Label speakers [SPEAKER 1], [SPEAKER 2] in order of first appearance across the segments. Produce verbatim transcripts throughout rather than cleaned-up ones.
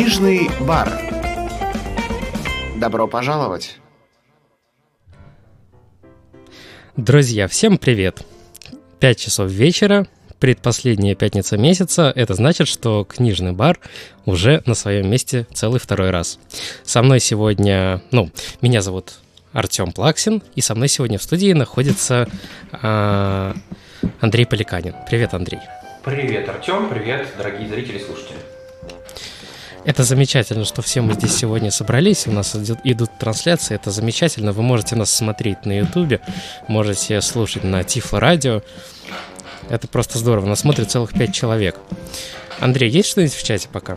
[SPEAKER 1] Книжный бар. Добро пожаловать.
[SPEAKER 2] Друзья, всем привет! Пять часов вечера, предпоследняя пятница месяца. Это значит, что книжный бар уже на своем месте целый второй раз. Со мной сегодня, ну, меня зовут Артем Плаксин, и со мной сегодня в студии находится э, Андрей Поликанин. Привет, Андрей.
[SPEAKER 3] Привет, Артем, привет, дорогие зрители и слушатели.
[SPEAKER 2] Это замечательно, что все мы здесь сегодня собрались, у нас идут, идут трансляции, это замечательно, вы можете нас смотреть на Ютубе, можете слушать на Тифло Радио, это просто здорово, нас смотрит целых пять человек. Андрей, есть что-нибудь в чате пока?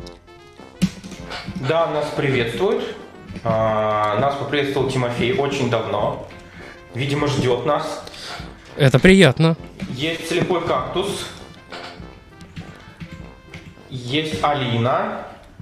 [SPEAKER 3] Да, нас приветствуют, а, нас поприветствовал Тимофей очень давно, видимо, ждет нас.
[SPEAKER 2] Это приятно.
[SPEAKER 3] Есть слепой кактус, есть Алина.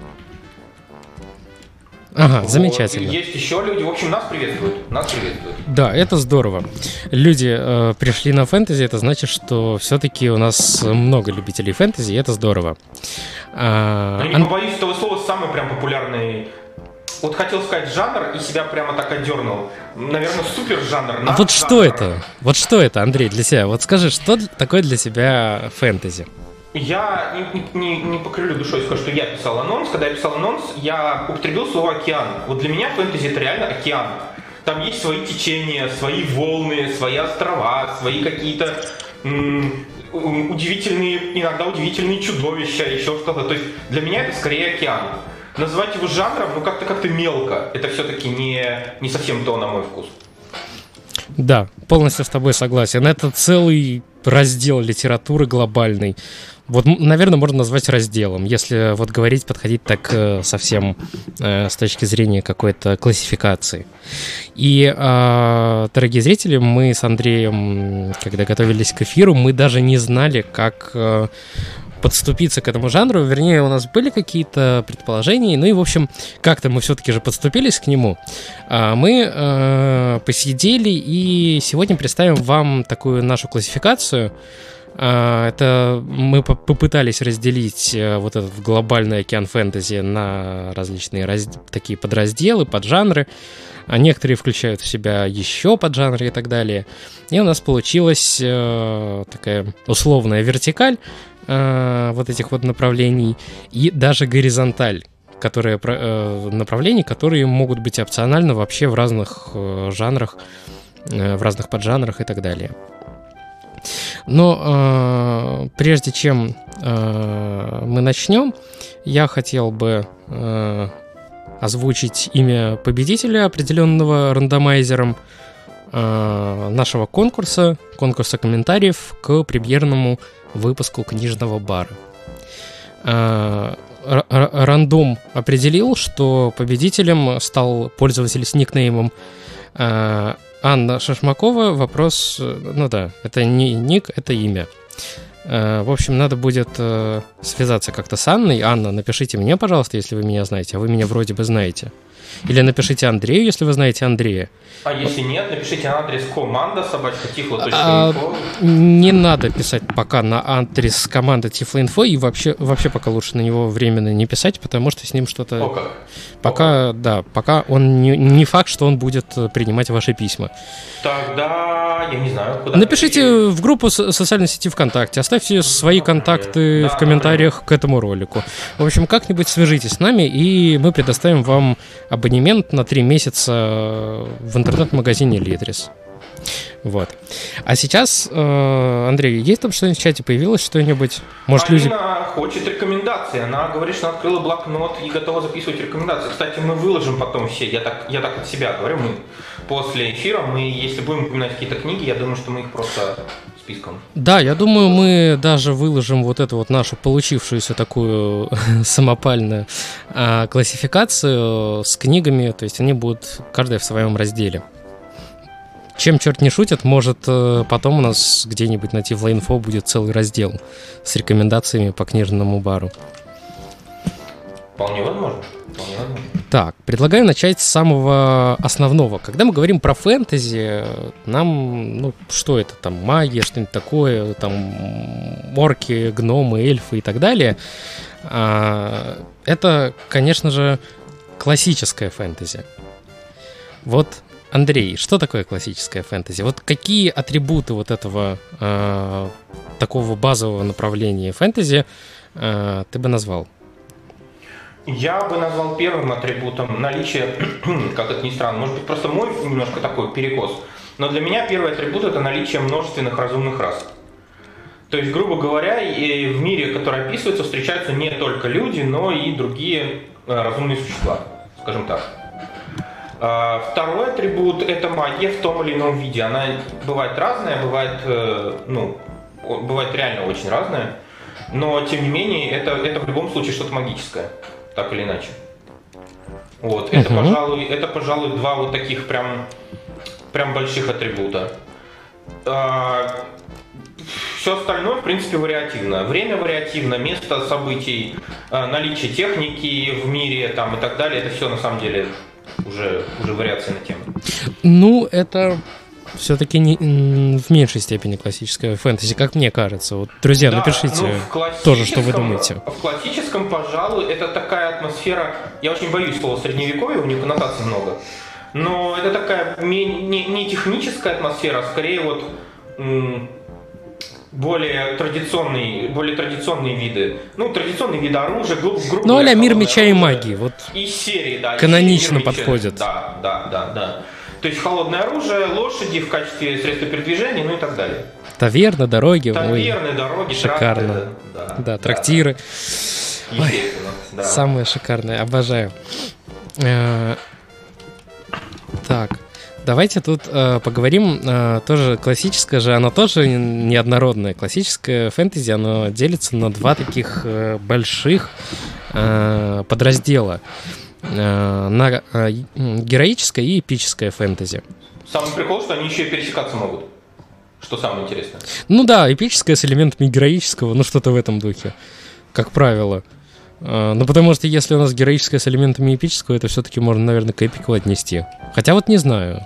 [SPEAKER 2] Ага,
[SPEAKER 3] вот.
[SPEAKER 2] Замечательно.
[SPEAKER 3] Есть еще люди. В общем, нас приветствуют. Нас приветствуют.
[SPEAKER 2] Да, это здорово. Люди э, пришли на фэнтези, это значит, что все-таки у нас много любителей фэнтези, и это здорово. А,
[SPEAKER 3] Я не побоюсь этого слова, самый прям популярный. Вот хотел сказать жанр, и себя прямо так одернул. Наверное, супер жанр.
[SPEAKER 2] А вот что это? Вот что это, Андрей, для себя? Вот скажи, что такое для тебя фэнтези?
[SPEAKER 3] Я не, не, не покрылю душой скажу, что я писал анонс. Когда я писал анонс, я употребил слово «океан». Вот для меня фэнтези — это реально океан. Там есть свои течения, свои волны, свои острова, свои какие-то м- удивительные, иногда удивительные чудовища, еще что-то. То есть для меня это скорее океан. Назвать его жанром, ну как-то как-то мелко. Это все-таки не, не совсем то, на мой вкус.
[SPEAKER 2] Да, полностью с тобой согласен. Это целый раздел литературы глобальный. Вот, наверное, можно назвать разделом, если вот говорить, подходить так э, совсем э, с точки зрения какой-то классификации. И, э, дорогие зрители, мы с Андреем, когда готовились к эфиру, мы даже не знали, как э, подступиться к этому жанру. Вернее, у нас были какие-то предположения, ну и, в общем, как-то мы все-таки же подступились к нему. А мы э, посидели и сегодня представим вам такую нашу классификацию. Это мы попытались разделить вот этот глобальный океан фэнтези на различные раз... такие подразделы, поджанры. А некоторые включают в себя еще поджанры и так далее. И у нас получилась э, такая условная вертикаль э, вот этих вот направлений и даже горизонталь, которые, э, направлений, которые могут быть опционально вообще в разных э, жанрах, э, в разных поджанрах и так далее. Но э, прежде чем э, мы начнем, я хотел бы э, озвучить имя победителя, определенного рандомайзером э, нашего конкурса, конкурса комментариев к премьерному выпуску книжного бара. Э, р- рандом определил, что победителем стал пользователь с никнеймом э, Анна Шашмакова. Вопрос, ну да, это не ник, это имя. В общем, надо будет связаться как-то с Анной. Анна, напишите мне, пожалуйста, если вы меня знаете, а вы меня вроде бы знаете. Или напишите Андрею, если вы знаете Андрея.
[SPEAKER 3] А если нет, напишите на адрес команда собака тифло точка инфо.
[SPEAKER 2] А, не надо писать пока на адрес команды Тифло.инфо, и вообще, вообще пока лучше на него временно не писать, потому что с ним что-то...
[SPEAKER 3] О, как?
[SPEAKER 2] Пока,
[SPEAKER 3] О, как?
[SPEAKER 2] да, пока он не, не факт, что он будет принимать ваши письма.
[SPEAKER 3] Тогда я не знаю, куда...
[SPEAKER 2] Напишите
[SPEAKER 3] напишите.
[SPEAKER 2] в группу социальной сети ВКонтакте, оставьте свои контакты
[SPEAKER 3] да,
[SPEAKER 2] в комментариях к этому ролику. В общем, как-нибудь свяжитесь с нами, и мы предоставим вам абонемент на три месяца в интернет-магазине Литрес. Вот. А сейчас, э, Андрей, есть там что-нибудь в чате? Появилось что-нибудь? Может,
[SPEAKER 3] Алина
[SPEAKER 2] люди...
[SPEAKER 3] хочет рекомендации. Она говорит, что она открыла блокнот и готова записывать рекомендации. Кстати, мы выложим потом все. Я так, я так от себя говорю. Мы после эфира, мы, если будем упоминать какие-то книги, я думаю, что мы их просто списком.
[SPEAKER 2] Да, я думаю, мы даже выложим вот эту вот нашу получившуюся такую самопальную э, классификацию с книгами. То есть они будут каждая в своем разделе. Чем черт не шутит, может, потом у нас где-нибудь на Тифло.инфо будет целый раздел с рекомендациями по книжному бару.
[SPEAKER 3] Вполне возможно. вполне возможно.
[SPEAKER 2] Так, предлагаю начать с самого основного. Когда мы говорим про фэнтези, нам, ну, что это там, магия, что-нибудь такое, там, орки, гномы, эльфы и так далее. Это, конечно же, классическое фэнтези. Вот, Андрей, что такое классическое фэнтези? Вот какие атрибуты вот этого э, такого базового направления фэнтези э, ты бы назвал?
[SPEAKER 3] Я бы назвал первым атрибутом наличие, как это ни странно, может быть, просто мой немножко такой перекос, но для меня первый атрибут – это наличие множественных разумных рас. То есть, грубо говоря, и в мире, который описывается, встречаются не только люди, но и другие разумные существа, скажем так. Второй атрибут – это магия в том или ином виде. Она бывает разная, бывает, ну, бывает реально очень разная, но, тем не менее, это, это в любом случае что-то магическое, так или иначе. Вот. Это, uh-huh. пожалуй, это, пожалуй, два вот таких прям, прям больших атрибута. Все остальное, в принципе, вариативно. Время вариативно, место событий, наличие техники в мире там, и так далее. Это все, на самом деле, уже, уже вариации на тему.
[SPEAKER 2] Ну, это все-таки не, в меньшей степени классическое фэнтези, как мне кажется. Вот, друзья, да, напишите ну, тоже, что вы думаете.
[SPEAKER 3] В классическом, пожалуй, это такая атмосфера... Я очень боюсь слова средневековье, у них коннотаций много. Но это такая не, не, не техническая атмосфера, а скорее вот... М- Более традиционные, более традиционные виды. Ну, традиционные виды оружия, грубо говоря.
[SPEAKER 2] Ну, а-ля мир меча и магии. Вот
[SPEAKER 3] из серии, да.
[SPEAKER 2] Канонично
[SPEAKER 3] серии
[SPEAKER 2] подходит.
[SPEAKER 3] Да, да, да, да. То есть холодное оружие, лошади в качестве средства передвижения, ну и так далее.
[SPEAKER 2] Таверны, дороги.
[SPEAKER 3] Таверны, дороги,
[SPEAKER 2] шикарно.
[SPEAKER 3] тракты, да,
[SPEAKER 2] да, да, трактиры.
[SPEAKER 3] Да. Естественно,
[SPEAKER 2] Ой,
[SPEAKER 3] да.
[SPEAKER 2] Самое шикарное, обожаю. Так. Давайте тут э, поговорим, э, тоже классическое же, оно тоже неоднородное. Классическое фэнтези, оно делится на два таких э, больших э, подраздела. Э, на э, героическое и эпическое фэнтези.
[SPEAKER 3] Самый прикол, что они еще и пересекаться могут. Что самое интересное.
[SPEAKER 2] Ну да, эпическое с элементами героического, ну что-то в этом духе, как правило. Ну, потому что если у нас героическое с элементами эпического, это все-таки можно, наверное, к эпику отнести. Хотя вот не знаю.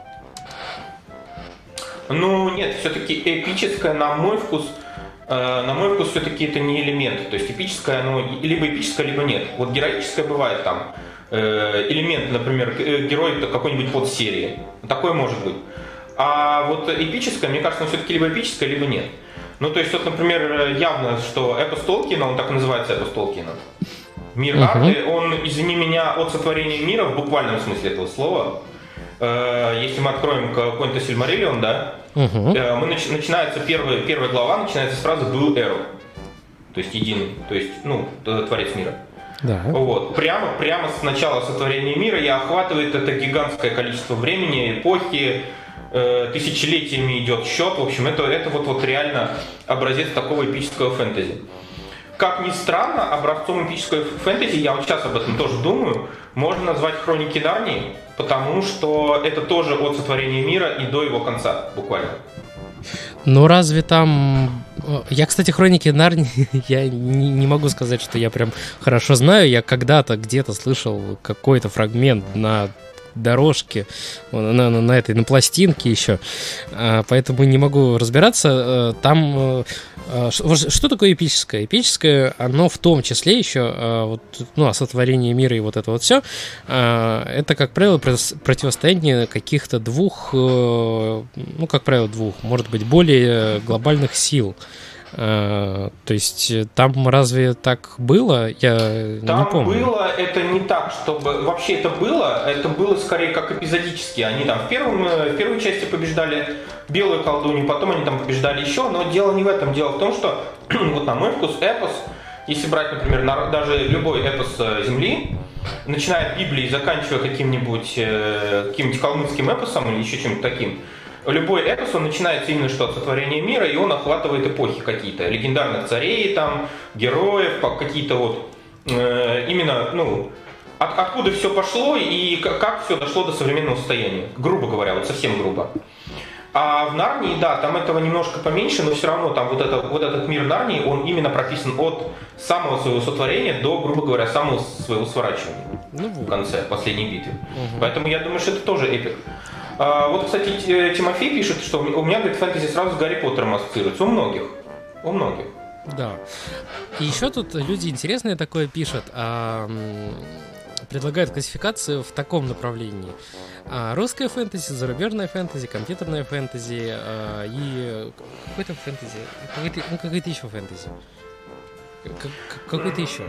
[SPEAKER 3] Ну, нет, все-таки эпическое, на мой вкус, э, на мой вкус, все-таки это не элемент. То есть эпическое, оно либо эпическое, либо нет. Вот героическое бывает там. Э, элемент, например, герой какой-нибудь подсерии. Такое может быть. А вот эпическое, мне кажется, все-таки либо эпическое, либо нет. Ну, то есть, вот, например, явно, что эпос Толкиена, он так и называется, эпос Толкиена. Мир uh-huh. Арты, он, извини меня, от сотворения мира, в буквальном смысле этого слова. Э, если мы откроем какой-нибудь Сильмариллион, да, uh-huh. э, мы, нач, начинается первая, первая глава, начинается с фразы «был Эру», то есть единый, то есть, ну, творец мира.
[SPEAKER 2] Да.
[SPEAKER 3] Вот. Прямо, прямо с начала сотворения мира и охватывает это гигантское количество времени, эпохи, э, тысячелетиями идет счет. В общем, это, это вот, вот реально образец такого эпического фэнтези. Как ни странно, образцом эпического фэнтези, я вот сейчас об этом тоже думаю, можно назвать «Хроники Нарнии», потому что это тоже от сотворения мира и до его конца, буквально.
[SPEAKER 2] Ну разве там... Я, кстати, «Хроники Нарнии», я не, не могу сказать, что я прям хорошо знаю. Я когда-то где-то слышал какой-то фрагмент на дорожке, на, на, на этой, на пластинке еще, поэтому не могу разбираться. Там... Что такое эпическое? Эпическое, оно в том числе еще, вот, ну, о сотворении мира и вот это вот все, это, как правило, противостояние каких-то двух, ну, как правило, двух, может быть, более глобальных сил. То есть там разве так было? Я
[SPEAKER 3] там
[SPEAKER 2] не помню.
[SPEAKER 3] Там было, это не так, чтобы... Вообще это было, это было скорее как эпизодически. Они там в, первом, в первой части побеждали белую колдунью, потом они там побеждали еще, но дело не в этом. Дело в том, что, вот на мой вкус, эпос, если брать, например, даже любой эпос Земли, начиная от Библии и заканчивая каким-нибудь, каким-нибудь калмыцким эпосом или еще чем-то таким, любой эпос, он начинается именно что от сотворения мира, и он охватывает эпохи какие-то, легендарных царей, там, героев, какие-то вот, э, именно, ну, от, откуда все пошло и как, как все дошло до современного состояния, грубо говоря, вот совсем грубо. А в Нарнии, да, там этого немножко поменьше, но все равно там вот, это, вот этот мир Нарнии, он именно прописан от самого своего сотворения до, грубо говоря, самого своего сворачивания ну, в конце последней битвы. Угу. Поэтому я думаю, что это тоже эпик. А, вот, кстати, Тимофей пишет, что у меня, говорит, фэнтези сразу с Гарри Поттером ассоциируется. У многих. У многих.
[SPEAKER 2] Да. И еще тут люди интересные такое пишут. А, предлагают классификацию в таком направлении. А, русская фэнтези, зарубежная фэнтези, компьютерная фэнтези а, и какой-то фэнтези, какой-то, ну какой-то еще фэнтези. Какой-то еще.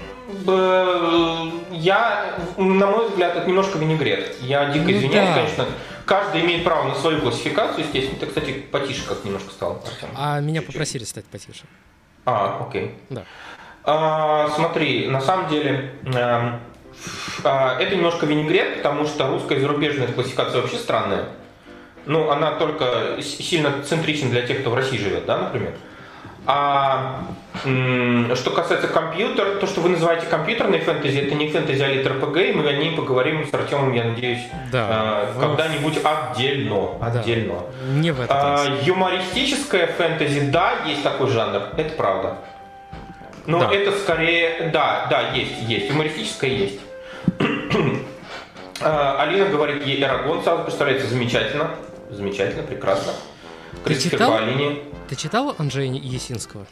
[SPEAKER 3] Я, на мой взгляд, это немножко винегрет. Я дико ну, извиняюсь, да. конечно. Каждый имеет право на свою классификацию, естественно. Ты, кстати, потише как немножко стал, Артем.
[SPEAKER 2] А меня Чуть-чуть. попросили стать потише.
[SPEAKER 3] А, окей.
[SPEAKER 2] Да.
[SPEAKER 3] А, смотри, на самом деле а, а, это немножко винегрет, потому что русская и зарубежная классификация вообще странная. Ну, она только сильно центрична для тех, кто в России живет, да, например. А м- что касается компьютера, то, что вы называете компьютерной фэнтези, это не фэнтези, а литр-ПГ, и мы о ней поговорим с Артемом, я надеюсь,
[SPEAKER 2] да,
[SPEAKER 3] э, когда-нибудь отдельно. отдельно.
[SPEAKER 2] Да, не в этот раз.
[SPEAKER 3] А, юмористическая фэнтези, да, есть такой жанр, это правда. Но да. это скорее, да, да, есть, есть, юмористическая есть. Алина говорит, ей Эрагон сразу представляется замечательно, замечательно, прекрасно.
[SPEAKER 2] Ты читал, ты читал Анджея Ясинского?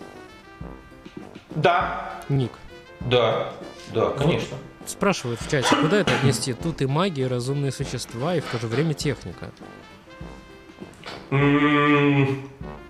[SPEAKER 3] Да.
[SPEAKER 2] Ник?
[SPEAKER 3] Да, да, конечно.
[SPEAKER 2] Вот спрашивают в чате, куда это отнести? Тут и магия, и разумные существа, и в то же время техника.
[SPEAKER 3] Mm-hmm.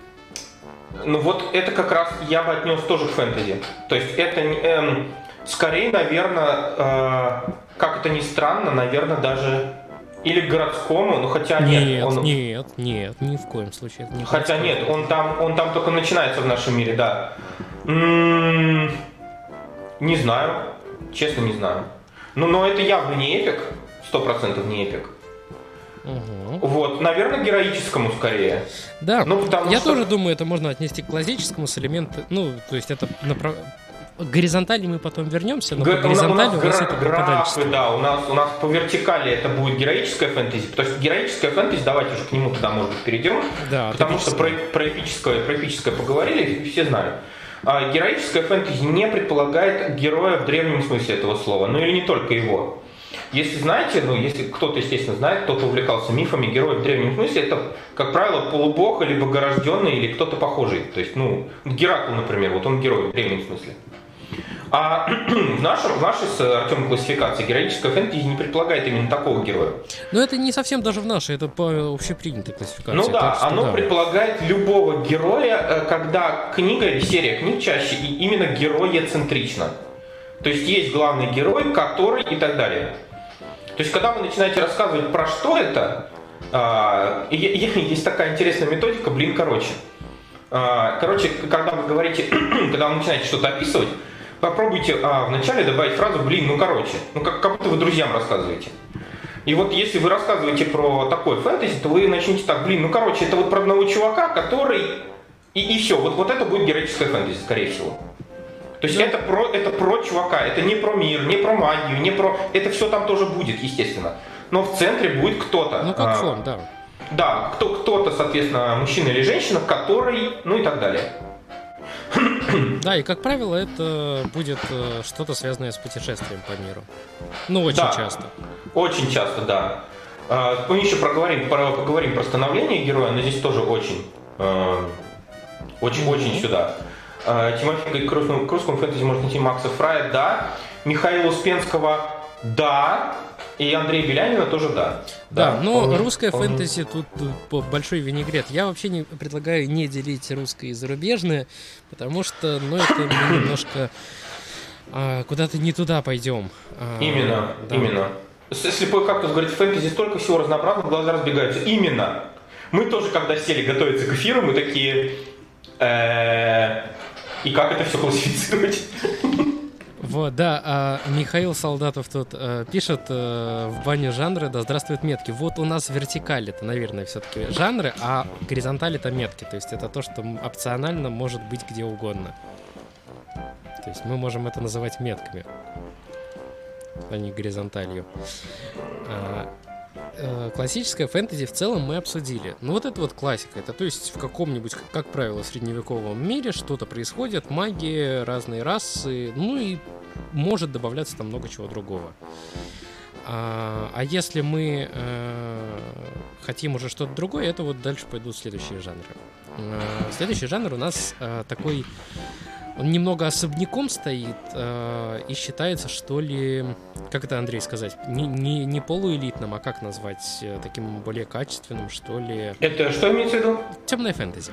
[SPEAKER 3] Ну вот это как раз я бы отнес тоже к фэнтези. То есть это эм, скорее, наверное, э, как это ни странно, наверное, даже... Или к городскому, но хотя нет.
[SPEAKER 2] Нет,
[SPEAKER 3] он...
[SPEAKER 2] нет, нет, ни в коем случае. Это не
[SPEAKER 3] хотя нет, он там, он там только начинается в нашем мире, да. М-м- не знаю, честно не знаю. Ну, но это явно не эпик, сто процентов не эпик.
[SPEAKER 2] Угу.
[SPEAKER 3] Вот, наверное, героическому скорее.
[SPEAKER 2] Да,
[SPEAKER 3] ну,
[SPEAKER 2] я
[SPEAKER 3] что...
[SPEAKER 2] тоже думаю, это можно отнести к классическому с элементом, ну, то есть это направ... Горизонтали мы потом вернемся, но Г- по горизонтали у нас, у нас
[SPEAKER 3] гра-
[SPEAKER 2] это
[SPEAKER 3] графы, да, у нас, у нас по вертикали это будет героическая фэнтези, потому что героическая фэнтези, давайте уже к нему тогда, может быть, перейдем,
[SPEAKER 2] да,
[SPEAKER 3] потому что про, про, эпическое, про эпическое поговорили, все знают. А героическая фэнтези не предполагает героя в древнем смысле этого слова, ну или не только его. Если знаете, ну если кто-то, естественно, знает, кто-то увлекался мифами, герой в древнем смысле, это, как правило, полубог, или богорожденный, или кто-то похожий. То есть, ну, Геракл, например, вот он герой в древнем смысле. А в, нашем, в нашей с Артемом классификации героическая фэнтези не предполагает именно такого героя.
[SPEAKER 2] Но это не совсем даже в нашей, это по общепринятой классификации.
[SPEAKER 3] Ну да,
[SPEAKER 2] что,
[SPEAKER 3] оно
[SPEAKER 2] да.
[SPEAKER 3] предполагает любого героя, когда книга или серия книг чаще и именно героецентрична. То есть есть главный герой, который и так далее. То есть когда вы начинаете рассказывать про что это, есть такая интересная методика, блин, короче. Короче, когда вы говорите, когда вы начинаете что-то описывать, попробуйте а, вначале добавить фразу «блин, ну короче», ну как, как будто вы друзьям рассказываете. И вот если вы рассказываете про такой фэнтези, то вы начнете так «блин, ну короче, это вот про одного чувака, который…» И, и все, вот, вот это будет героическая фэнтези, скорее всего. То есть да. это, про, это про чувака, это не про мир, не про магию, не про… Это все там тоже будет, естественно. Но в центре будет кто-то.
[SPEAKER 2] Ну как
[SPEAKER 3] а,
[SPEAKER 2] фон, да.
[SPEAKER 3] Да, кто, кто-то, соответственно, мужчина или женщина, который… Ну и так далее.
[SPEAKER 2] Да, и, как правило, это будет э, что-то связанное с путешествием по миру. Ну, очень
[SPEAKER 3] да,
[SPEAKER 2] часто.
[SPEAKER 3] Очень часто, да. Э, мы еще проговорим про, поговорим про становление героя, но здесь тоже очень, э, очень, mm-hmm. очень сюда. Э, Тимофей говорит, к русскому, к русскому фэнтези можно найти Макса Фрая, да. Михаила Успенского, да. И Андрея Белянина тоже да.
[SPEAKER 2] Да, да но
[SPEAKER 3] он,
[SPEAKER 2] русская
[SPEAKER 3] он...
[SPEAKER 2] фэнтези тут, тут большой винегрет. Я вообще не предлагаю не делить русское и зарубежное, потому что, ну, это мы немножко а, куда-то не туда пойдем. А,
[SPEAKER 3] именно, да. именно. Слепой кактус говорит, в фэнтези столько всего разнообразного, глаза разбегаются. Именно. Мы тоже, когда сели готовиться к эфиру, мы такие... И как это все классифицировать?
[SPEAKER 2] Вот, да, а Михаил Солдатов тут э, пишет э, в бане жанры, да здравствуют метки. Вот у нас вертикаль это, наверное, все-таки жанры, а горизонталь это метки. То есть это то, что опционально может быть где угодно. То есть мы можем это называть метками, а не горизонталью. А, классическое фэнтези в целом мы обсудили. Ну вот это вот классика. Это то есть в каком-нибудь, как правило, средневековом мире что-то происходит, магия, разные расы, ну и может добавляться там много чего другого. А, а если мы э, хотим уже что-то другое, это вот дальше пойдут следующие жанры. Э, следующий жанр у нас э, такой... Он немного особняком стоит э, и считается, что ли, как это, Андрей, сказать, не, не, не полуэлитным, а как назвать, э, таким более качественным, что ли?
[SPEAKER 3] Это что имеется в виду?
[SPEAKER 2] Темное фэнтези.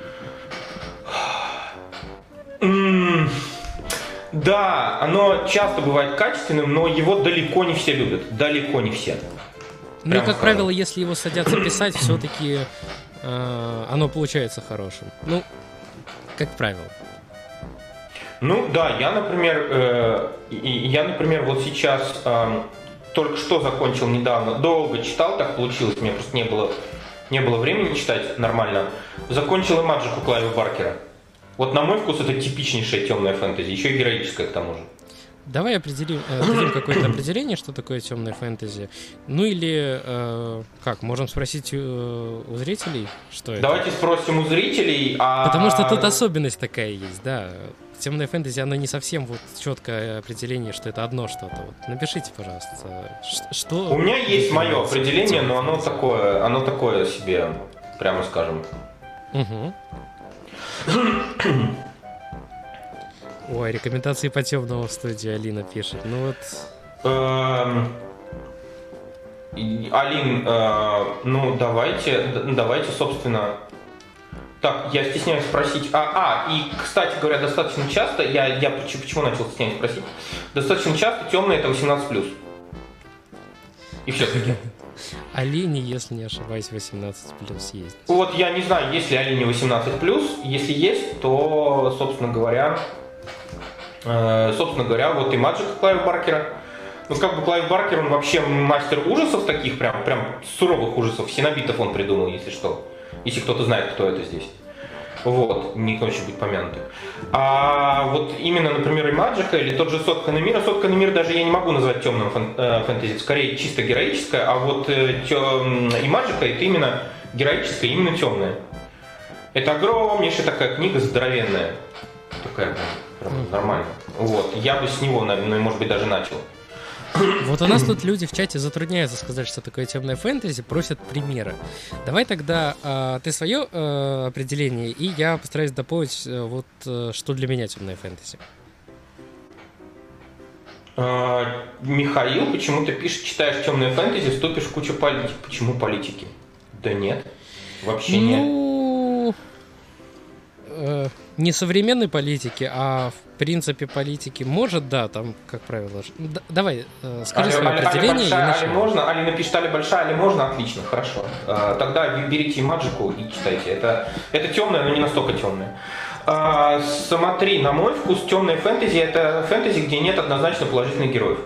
[SPEAKER 3] Mm, да, оно часто бывает качественным, но его далеко не все любят. Далеко не все.
[SPEAKER 2] Ну,
[SPEAKER 3] Прямо
[SPEAKER 2] как
[SPEAKER 3] скажем.
[SPEAKER 2] правило, если его садятся писать, все-таки э, оно получается хорошим. Ну, как правило.
[SPEAKER 3] Ну да, я, например, э, я, например, вот сейчас э, только что закончил недавно, долго читал, так получилось, мне просто не было, не было времени читать нормально. Закончил Imagine Клайва Баркера. Вот на мой вкус это типичнейшая темная фэнтези, еще и героическая к тому же.
[SPEAKER 2] Давай определим, э, дадим какое-то определение, что такое темное фэнтези. Ну или, э, как, можем спросить у, у зрителей, что это?
[SPEAKER 3] Давайте спросим у зрителей. А...
[SPEAKER 2] Потому что тут особенность такая есть, да. Темное фэнтези, оно не совсем вот четкое определение, что это одно что-то. Вот напишите, пожалуйста, что...
[SPEAKER 3] У меня есть мое определение, но оно такое, оно такое себе, прямо скажем.
[SPEAKER 2] Угу. Ой, рекомендации по темному в студии Алина пишет. Ну вот...
[SPEAKER 3] Эм, Алин, э, ну давайте, давайте, собственно... Так, я стесняюсь спросить. А, а, и, кстати говоря, достаточно часто, я, я почему, почему начал стесняюсь спросить, достаточно часто темное это восемнадцать плюс. И все-таки.
[SPEAKER 2] Алине, если не ошибаюсь, восемнадцать плюс есть.
[SPEAKER 3] Вот я не знаю, есть ли Алине восемнадцать плюс. Если есть, то, собственно говоря, э, собственно говоря, вот и Imagine Клайва Баркера. Ну, как бы Клайв Баркер, он вообще мастер ужасов таких, прям, прям суровых ужасов. Синобитов он придумал, если что. Если кто-то знает, кто это здесь. Вот, никто еще будет помянутый. А вот именно, например, Imagine или тот же Сотканный мир. Сотканный мир даже я не могу назвать темным фэн- э, фэнтези, скорее чисто героическое, а вот э, тем, Imagine это именно героическое, именно темное. Это огромнейшая такая книга, здоровенная. Такая прям нормальная. Вот, я бы с него, наверное, может быть, даже начал.
[SPEAKER 2] Вот у нас тут люди в чате затрудняются сказать, что такое темное фэнтези, просят примеры. Давай тогда э, ты свое э, определение, и я постараюсь дополнить, э, вот э, что для меня темное фэнтези.
[SPEAKER 3] А, Михаил почему-то пишет, читаешь темное фэнтези, вступишь в кучу политики. Почему политики? Да нет, вообще нет.
[SPEAKER 2] Ну, э, не современной политики, а в принципе политики может, да, там, как правило. Д- давай, э, скажи
[SPEAKER 3] Али,
[SPEAKER 2] свое
[SPEAKER 3] али,
[SPEAKER 2] определение.
[SPEAKER 3] али большая,
[SPEAKER 2] и
[SPEAKER 3] али можно, али напишет, али большая, али можно, отлично, хорошо. А, тогда берите Imagine и читайте. Это, это темное, но не настолько темное. А, смотри, на мой вкус, темное фэнтези это фэнтези, где нет однозначно положительных героев.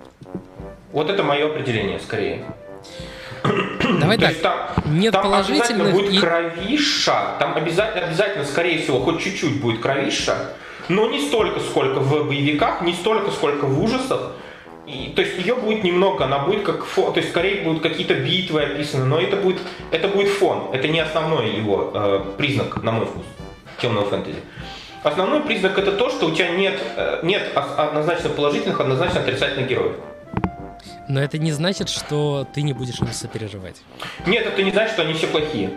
[SPEAKER 3] Вот это мое определение, скорее.
[SPEAKER 2] Давай
[SPEAKER 3] То
[SPEAKER 2] так,
[SPEAKER 3] есть там,
[SPEAKER 2] нет
[SPEAKER 3] там
[SPEAKER 2] положительных
[SPEAKER 3] обязательно будет
[SPEAKER 2] и...
[SPEAKER 3] кровища, там обязательно, обязательно, скорее всего, хоть чуть-чуть будет кровища, но не столько, сколько в боевиках, не столько, сколько в ужасах. И, то есть ее будет немного, она будет как фон, то есть скорее будут какие-то битвы описаны, но это будет, это будет фон, это не основной его э, признак, на мой вкус, темного фэнтези. Основной признак это то, что у тебя нет, э, нет однозначно положительных, однозначно отрицательных героев.
[SPEAKER 2] Но это не значит, что ты не будешь им сопереживать.
[SPEAKER 3] Нет, это не значит, что они все плохие.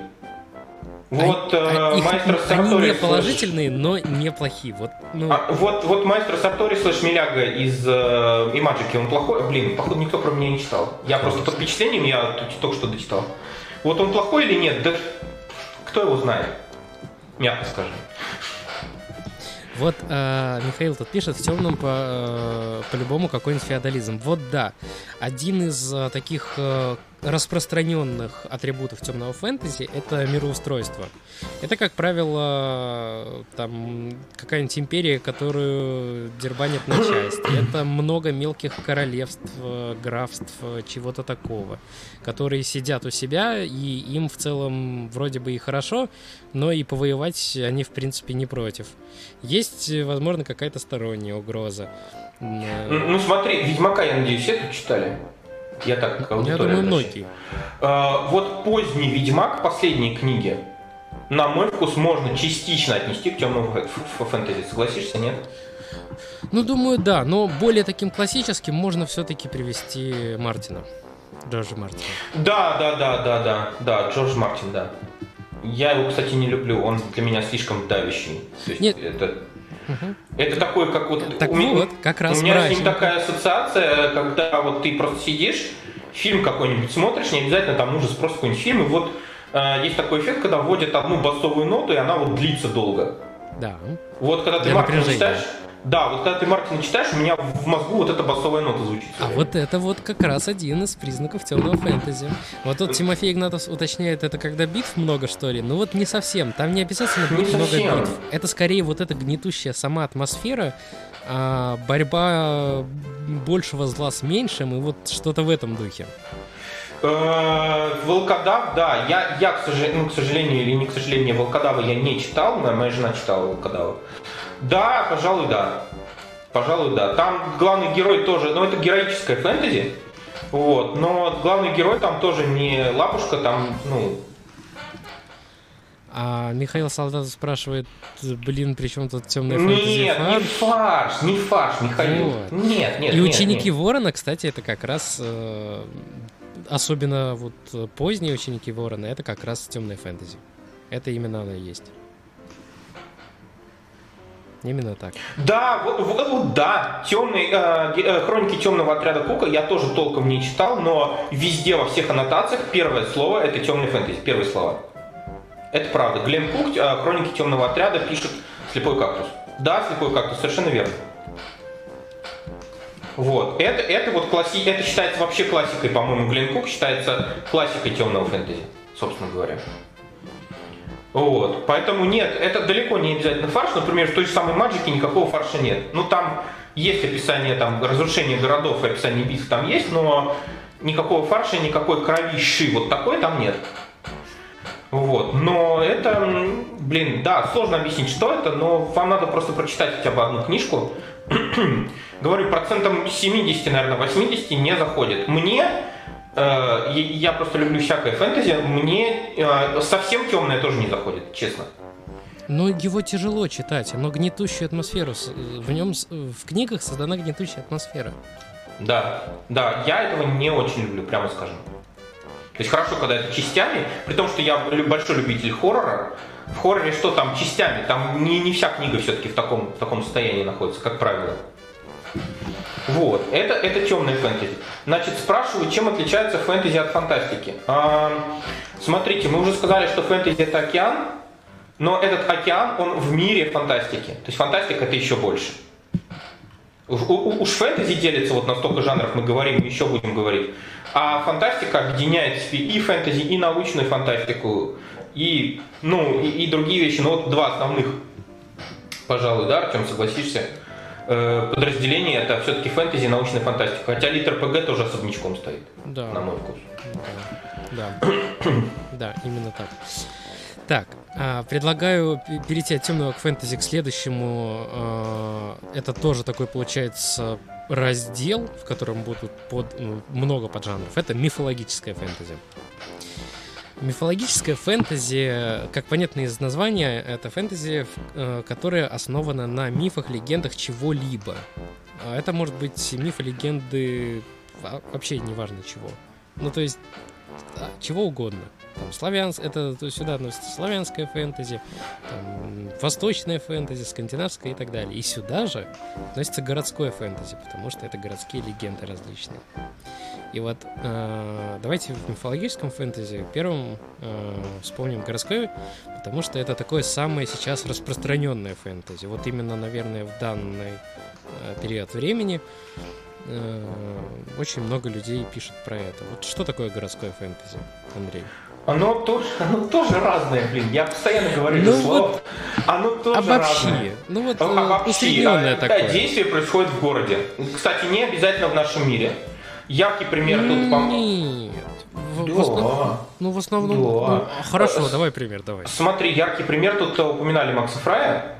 [SPEAKER 3] Вот
[SPEAKER 2] а,
[SPEAKER 3] э, Маэстро Сартори...
[SPEAKER 2] Они не положительные, слэш... но неплохие. Вот, ну...
[SPEAKER 3] а, вот, вот Маэстро Сартори слэш Миляга из э, Imagine, он плохой? Блин, походу никто кроме меня не читал. Я просто под впечатлением, я только что дочитал. Вот он плохой или нет? Да кто его знает? Мягко скажем.
[SPEAKER 2] Вот э, Михаил тут пишет, в темном по, э, по-любому какой-нибудь феодализм. Вот да, один из э, таких э, распространенных атрибутов темного фэнтези — это мироустройство. Это, как правило, там какая-нибудь империя, которую дербанят на части. Это много мелких королевств, графств, чего-то такого, которые сидят у себя, и им в целом вроде бы и хорошо, но и повоевать они, в принципе, не против. Есть, возможно, какая-то сторонняя угроза.
[SPEAKER 3] Ну, смотри, Ведьмака, я надеюсь, все тут читали? Я так к аудитории
[SPEAKER 2] Я думаю,
[SPEAKER 3] обращаюсь.
[SPEAKER 2] многие.
[SPEAKER 3] А, вот поздний Ведьмак, последние книги, на мой вкус, можно частично отнести к темному фэнтези. Согласишься, нет?
[SPEAKER 2] Ну, думаю, да. Но более таким классическим можно все-таки привести Мартина. Джорджа Мартина.
[SPEAKER 3] Да, да, да, да, да. Да, Джордж Мартин, да. Я его, кстати, не люблю. Он для меня слишком давящий. То есть
[SPEAKER 2] Нет.
[SPEAKER 3] Это,
[SPEAKER 2] Угу.
[SPEAKER 3] это такой, как вот...
[SPEAKER 2] Так
[SPEAKER 3] у меня,
[SPEAKER 2] вот, как раз
[SPEAKER 3] у меня с ним
[SPEAKER 2] мрачненько.
[SPEAKER 3] такая ассоциация, когда вот ты просто сидишь, фильм какой-нибудь смотришь, не обязательно там ужас, просто какой-нибудь фильм, и вот э, есть такой эффект, когда вводят одну басовую ноту, и она вот длится долго.
[SPEAKER 2] Да.
[SPEAKER 3] Вот когда ты
[SPEAKER 2] Для
[SPEAKER 3] Мартина
[SPEAKER 2] напряжения.
[SPEAKER 3] читаешь, да, вот когда ты Мартина читаешь, у меня в мозгу вот эта басовая нота звучит. всё
[SPEAKER 2] А
[SPEAKER 3] время.
[SPEAKER 2] вот это вот как раз один из признаков темного фэнтези. Вот тут Тимофей Игнатов уточняет, это когда битв много, что ли? Ну вот не совсем. Там не обязательно
[SPEAKER 3] Не
[SPEAKER 2] будет много
[SPEAKER 3] совсем.
[SPEAKER 2] битв. Это скорее вот эта гнетущая сама атмосфера, а, борьба большего зла с меньшим, и вот что-то в этом духе.
[SPEAKER 3] Э, Волкодав, да, я, я к, сожалению, ну, к сожалению или не к сожалению, Волкодава я не читал, но моя жена читала Волкодава. Да, пожалуй, да. Пожалуй, да. Там главный герой тоже, ну это героическое фэнтези, вот, но главный герой там тоже не лапушка, там, ну...
[SPEAKER 2] А Михаил Солдатов спрашивает, блин, при чем тут темная фэнтези?
[SPEAKER 3] Нет, не фарш, не фарш, Михаил.
[SPEAKER 2] Вот.
[SPEAKER 3] Нет, нет,
[SPEAKER 2] И
[SPEAKER 3] нет,
[SPEAKER 2] ученики
[SPEAKER 3] нет.
[SPEAKER 2] Ворона, кстати, это как раз, э, особенно вот э, поздние ученики Ворона, это как раз темная фэнтези. Это именно оно и есть. Именно так.
[SPEAKER 3] Да, вот, вот, вот да, темный, э, ге- э, хроники темного отряда Кука я тоже толком не читал, но везде во всех аннотациях первое слово это темный фэнтези, первые слова. Это правда. Глен Кук, э, хроники темного отряда пишет слепой кактус. Да, слепой кактус, совершенно верно. Вот. Это, это вот класси... это считается вообще классикой, по-моему, Глен Кук считается классикой темного фэнтези, собственно говоря. Вот. Поэтому нет, это далеко не обязательно фарш. Например, в той же самой Маджике никакого фарша нет. Ну там есть описание там, разрушения городов и описание битв там есть, но никакого фарша, никакой кровищи вот такой там нет. Вот. Но это, м, блин, да, сложно объяснить, что это, но вам надо просто прочитать хотя бы одну книжку. Говорю, процентом семьдесят, наверное, восемьдесят не заходит. Мне, э, я просто люблю всякое фэнтези, мне э, совсем темное тоже не заходит, честно.
[SPEAKER 2] Но его тяжело читать, оно гнетущую атмосферу, с- в нем, с- в книгах создана гнетущая атмосфера.
[SPEAKER 3] Да, да, я этого не очень люблю, прямо скажем. То есть хорошо, когда это частями, при том, что я лю- большой любитель хоррора. В хорроре что там частями? Там не, не вся книга все-таки в таком, в таком состоянии находится, как правило. Вот, это, это темное фэнтези. Значит, спрашиваю, чем отличается фэнтези от фантастики? А, смотрите, мы уже сказали, что фэнтези это океан, но этот океан, он в мире фантастики. То есть фантастика это еще больше. Уж, у- уж фэнтези делится вот на столько жанров, мы говорим, еще будем говорить. А фантастика объединяет в себе и фэнтези, и научную фантастику, и, ну, и, и другие вещи. Ну вот два основных, пожалуй, да, Артем, согласишься? Э, подразделение это все-таки фэнтези и научная фантастика. Хотя литр ПГ тоже особнячком стоит,
[SPEAKER 2] Да.
[SPEAKER 3] на мой вкус.
[SPEAKER 2] Да, да, именно так. Так, а, предлагаю п- перейти от темного к фэнтези к следующему. А, Это тоже такой, получается, раздел, в котором будут под, ну, много поджанров. Это мифологическое фэнтези. Мифологическое фэнтези, как понятно из названия, это фэнтези, в- э, которое основано на мифах, легендах чего-либо. А Это может быть мифы, легенды, во- вообще неважно чего. Ну, то есть, а, чего угодно. Там, славянс... Это то есть, сюда относится славянское фэнтези, там, восточное фэнтези, скандинавское и так далее. И сюда же относится городское фэнтези, потому что это городские легенды различные. И вот э, давайте в мифологическом фэнтези первым э, вспомним городское, потому что это такое самое сейчас распространенное фэнтези. Вот именно, наверное, в данный э, период времени э, очень много людей пишут про это. Вот что такое городское фэнтези, Андрей?
[SPEAKER 3] Оно тоже, оно тоже разное, блин. Я постоянно говорю
[SPEAKER 2] Ну
[SPEAKER 3] это слово.
[SPEAKER 2] вот
[SPEAKER 3] Оно тоже
[SPEAKER 2] Обобщи.
[SPEAKER 3] разное.
[SPEAKER 2] Ну вот
[SPEAKER 3] А-
[SPEAKER 2] э,
[SPEAKER 3] Обобщи.
[SPEAKER 2] усредненное
[SPEAKER 3] А, да,
[SPEAKER 2] такое.
[SPEAKER 3] действие происходит в городе. Кстати, не обязательно в нашем мире. Яркий пример тут вам.
[SPEAKER 2] Нет. В,
[SPEAKER 3] Да.
[SPEAKER 2] в основ- Ну, в основном...
[SPEAKER 3] Да.
[SPEAKER 2] ну, хорошо,
[SPEAKER 3] Э,
[SPEAKER 2] давай пример, давай.
[SPEAKER 3] Смотри, яркий пример. Тут упоминали Макса Фрая.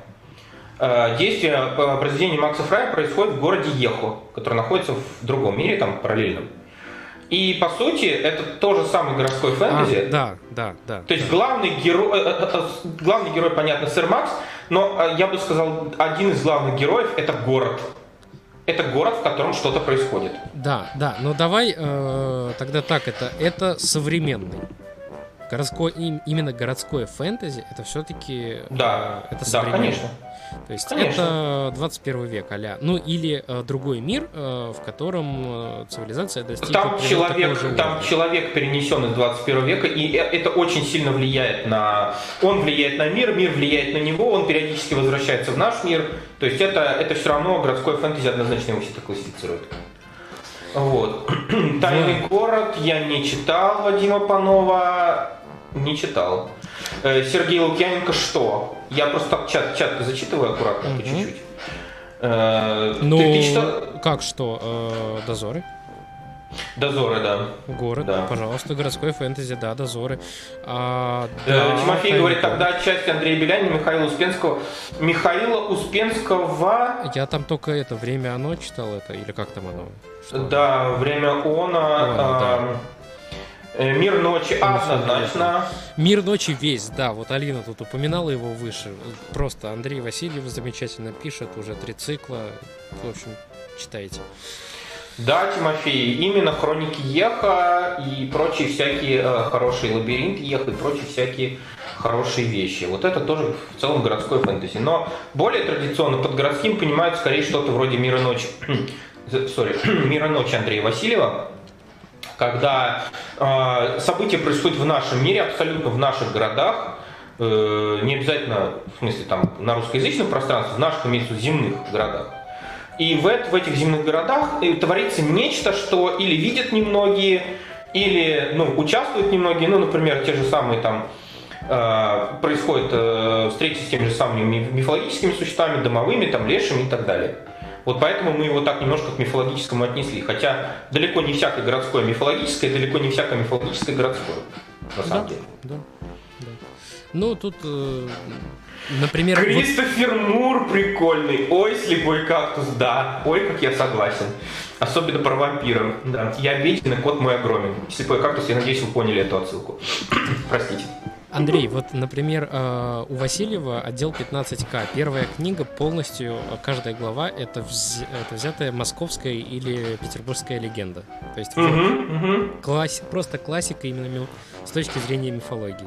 [SPEAKER 3] Э, Действие э, произведения Макса Фрая происходит в городе Ехо, который находится в другом мире, там, параллельном. И, по сути, это тоже самый городской фэнтези.
[SPEAKER 2] А, да, да, да.
[SPEAKER 3] То есть
[SPEAKER 2] да.
[SPEAKER 3] главный герой, главный герой, понятно, сэр Макс, но я бы сказал, один из главных героев — это город. Это город, в котором что-то происходит.
[SPEAKER 2] Да, да, но давай э, тогда так, это, это современный. Городской, именно городское фэнтези, это все-таки
[SPEAKER 3] да,
[SPEAKER 2] э, это
[SPEAKER 3] современный. Да, конечно.
[SPEAKER 2] То есть
[SPEAKER 3] конечно.
[SPEAKER 2] это двадцать первый век, а-ля. Ну или э, другой мир, э, в котором э, цивилизация достигла
[SPEAKER 3] там человек,
[SPEAKER 2] такого же
[SPEAKER 3] там
[SPEAKER 2] уровня.
[SPEAKER 3] Человек перенесен из двадцать первого века, и это очень сильно влияет на... Он влияет на мир, мир влияет на него, он периодически возвращается в наш мир. То есть это, это все равно городское фэнтези, однозначно его все так классифицируют. Вот. «Тайный город» я не читал, Вадима Панова. Не читал. Сергей Лукьяненко что? Я просто чат, чат зачитываю аккуратно, mm-hmm. по чуть-чуть.
[SPEAKER 2] Ну, ты, ты читал? Как что? Дозоры?
[SPEAKER 3] Дозоры, да.
[SPEAKER 2] Город,
[SPEAKER 3] да.
[SPEAKER 2] Пожалуйста, городской фэнтези, да, Дозоры. А,
[SPEAKER 3] да, Тимофей говорит, тогда отчасти Андрея Белянина, Михаила Успенского. Михаила Успенского...
[SPEAKER 2] Я там только это «Время оно» читал это, или как там оно?
[SPEAKER 3] Что? Да, «Время оно». А, да. «Мир ночи» однозначно.
[SPEAKER 2] «Мир ночи» весь, да, вот Алина тут упоминала его выше. Просто Андрей Васильев замечательно пишет, уже три цикла. В общем, читайте.
[SPEAKER 3] Да, Тимофей, именно «Хроники Еха» и прочие всякие э, хорошие «Лабиринт Еха» и прочие всякие хорошие вещи. Вот это тоже в целом городской фэнтези. Но более традиционно под городским понимают скорее что-то вроде «Мира ночи». Сори, «Мира ночи» Андрея Васильева. Когда э, события происходят в нашем мире, абсолютно в наших городах, э, не обязательно, в смысле, там, на русскоязычном пространстве, в наших, имеется в виду, земных городах. И в, в этих земных городах творится нечто, что или видят немногие, или ну, участвуют немногие, ну, например, те же самые там, э, происходит э, встречи с теми же самыми мифологическими существами, домовыми, там, лешими и так далее. Вот поэтому мы его так немножко к мифологическому отнесли. Хотя далеко не всякое городское мифологическое, далеко не всякое мифологическое городское, на самом
[SPEAKER 2] да,
[SPEAKER 3] деле.
[SPEAKER 2] Да, да. Ну, тут, э, например...
[SPEAKER 3] Кристофер вот... Мур прикольный. Ой, слепой кактус, да. Ой, как я согласен. Особенно про вампиров. Да. Я обиден, и кот мой огромен. Слепой кактус, я надеюсь, вы поняли эту отсылку. Простите.
[SPEAKER 2] Андрей, вот, например, у Васильева отдел пятнадцать ка. Первая книга полностью, каждая глава это, вз... это взятая московская или петербургская легенда. То есть uh-huh, вот, uh-huh. Класс... просто классика именно с точки зрения мифологии.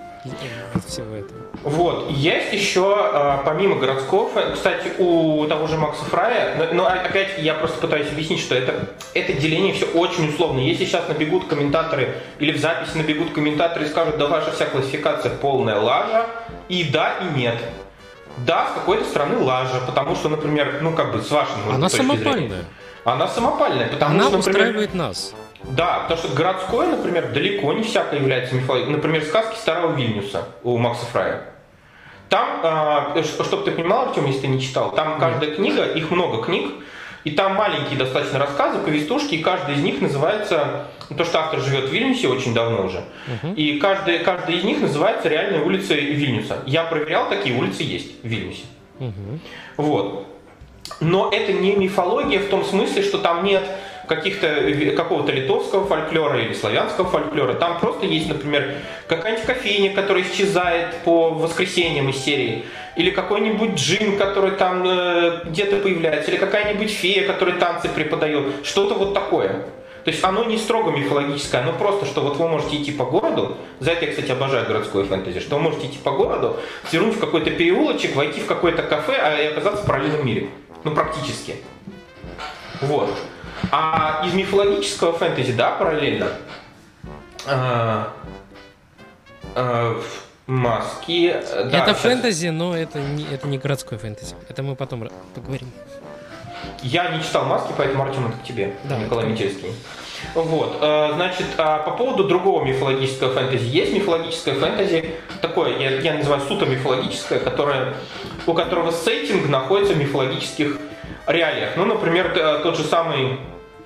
[SPEAKER 2] Вот всего этого.
[SPEAKER 3] Вот. Есть еще, помимо городского, кстати, у того же Макса Фрая, но опять я просто пытаюсь объяснить, что это, это деление все очень условно. Если сейчас набегут комментаторы или в записи набегут комментаторы и скажут, да ваша вся классификация полная лажа, и да, и нет. Да, с какой-то стороны лажа, потому что, например, ну как бы с вашей
[SPEAKER 2] Она
[SPEAKER 3] точки
[SPEAKER 2] самопальная.
[SPEAKER 3] зрения, она самопальная, потому
[SPEAKER 2] Она
[SPEAKER 3] что, например,
[SPEAKER 2] устраивает нас.
[SPEAKER 3] Да, потому что городское, например, далеко не всякое является мифологией. Например, сказки Старого Вильнюса у Макса Фрая. Там, э, чтобы ты понимал, Артем, если ты не читал, там каждая книга, их много книг, и там маленькие достаточно рассказы, повестушки, и каждая из них называется, ну, то, что автор живет в Вильнюсе очень давно уже, uh-huh. и каждая, каждая из них называется реальной улицей Вильнюса. Я проверял, такие улицы есть в Вильнюсе. Uh-huh. Вот. Но это не мифология в том смысле, что там нет каких-то, какого-то литовского фольклора или славянского фольклора. Там просто есть, например, какая-нибудь кофейня, которая исчезает по воскресеньям из серии, или какой-нибудь джин, который там э, где-то появляется, или какая-нибудь фея, которая танцы преподает. Что-то вот такое. То есть оно не строго мифологическое, оно просто, что вот вы можете идти по городу, за это я, кстати, обожаю городское фэнтези, что вы можете идти по городу, свернуть в какой-то переулочек, войти в какое-то кафе, а и оказаться в параллельном мире. Ну, практически. Вот. А из мифологического фэнтези, да, параллельно, а, а, маски... Да,
[SPEAKER 2] это
[SPEAKER 3] сейчас...
[SPEAKER 2] фэнтези, но это не, это не городское фэнтези. Это мы потом поговорим.
[SPEAKER 3] Я не читал «Маски», поэтому, Артем, это к тебе, да, Николай это... Метельский. Вот, значит, по поводу другого мифологического фэнтези. Есть мифологическое фэнтези, такое, я, я называю супер-мифологическое, которое, у которого сеттинг находится в мифологических реалиях. Ну, например, тот же самый,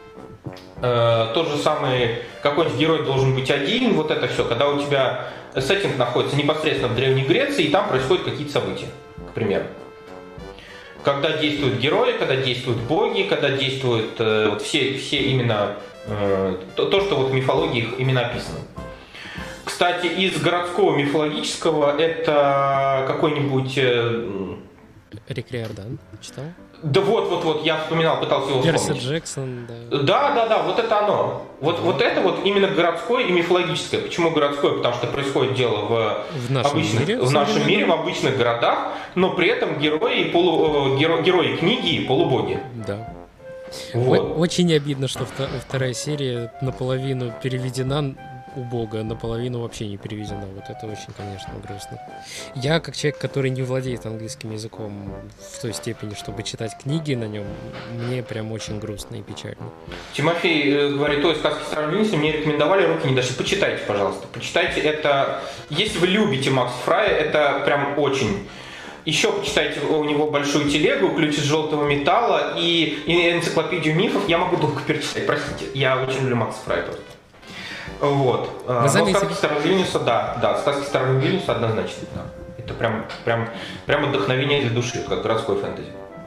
[SPEAKER 3] тот же самый какой-нибудь герой должен быть один, вот это все, когда у тебя сеттинг находится непосредственно в Древней Греции, и там происходят какие-то события, к примеру. Когда действуют герои, когда действуют боги, когда действуют э, вот все, все именно э, то, то, что вот в мифологии их именно описано. Кстати, из городского мифологического это какой-нибудь... Э,
[SPEAKER 2] Рик Риордан читал?
[SPEAKER 3] Да вот, вот, вот, я вспоминал, пытался его
[SPEAKER 2] Перси
[SPEAKER 3] вспомнить.
[SPEAKER 2] Джексон, да.
[SPEAKER 3] Да, да, да, вот это оно. Вот, вот это вот именно городское и мифологическое. Почему городское? Потому что происходит дело в,
[SPEAKER 2] в нашем,
[SPEAKER 3] обычных,
[SPEAKER 2] мире,
[SPEAKER 3] в нашем мире, в обычных городах, но при этом герои, полу, геро, герои книги и полубоги.
[SPEAKER 2] Да.
[SPEAKER 3] Вот.
[SPEAKER 2] Очень обидно, что вторая серия наполовину переведена у Бога, наполовину вообще не переведена. Вот это очень, конечно, грустно. Я, как человек, который не владеет английским языком в той степени, чтобы читать книги на нем, мне прям очень грустно и печально.
[SPEAKER 3] Тимофей э, говорит, ой, сказки Старовинности мне рекомендовали, руки не дошли. Почитайте, пожалуйста. Почитайте это. Если вы любите Макса Фрая, это прям очень... Еще почитайте у него большую телегу, ключ из желтого металла и, и энциклопедию мифов. Я могу долго перечитать, простите. Я очень люблю Макса Фрая просто. Вот.
[SPEAKER 2] Вы
[SPEAKER 3] Но
[SPEAKER 2] заметили...
[SPEAKER 3] сказки Старого Вильнюса, да, да, сказки Старого Вильнюса однозначно, да. Это прям, прям, прям отдохновение для души, как городской фэнтези.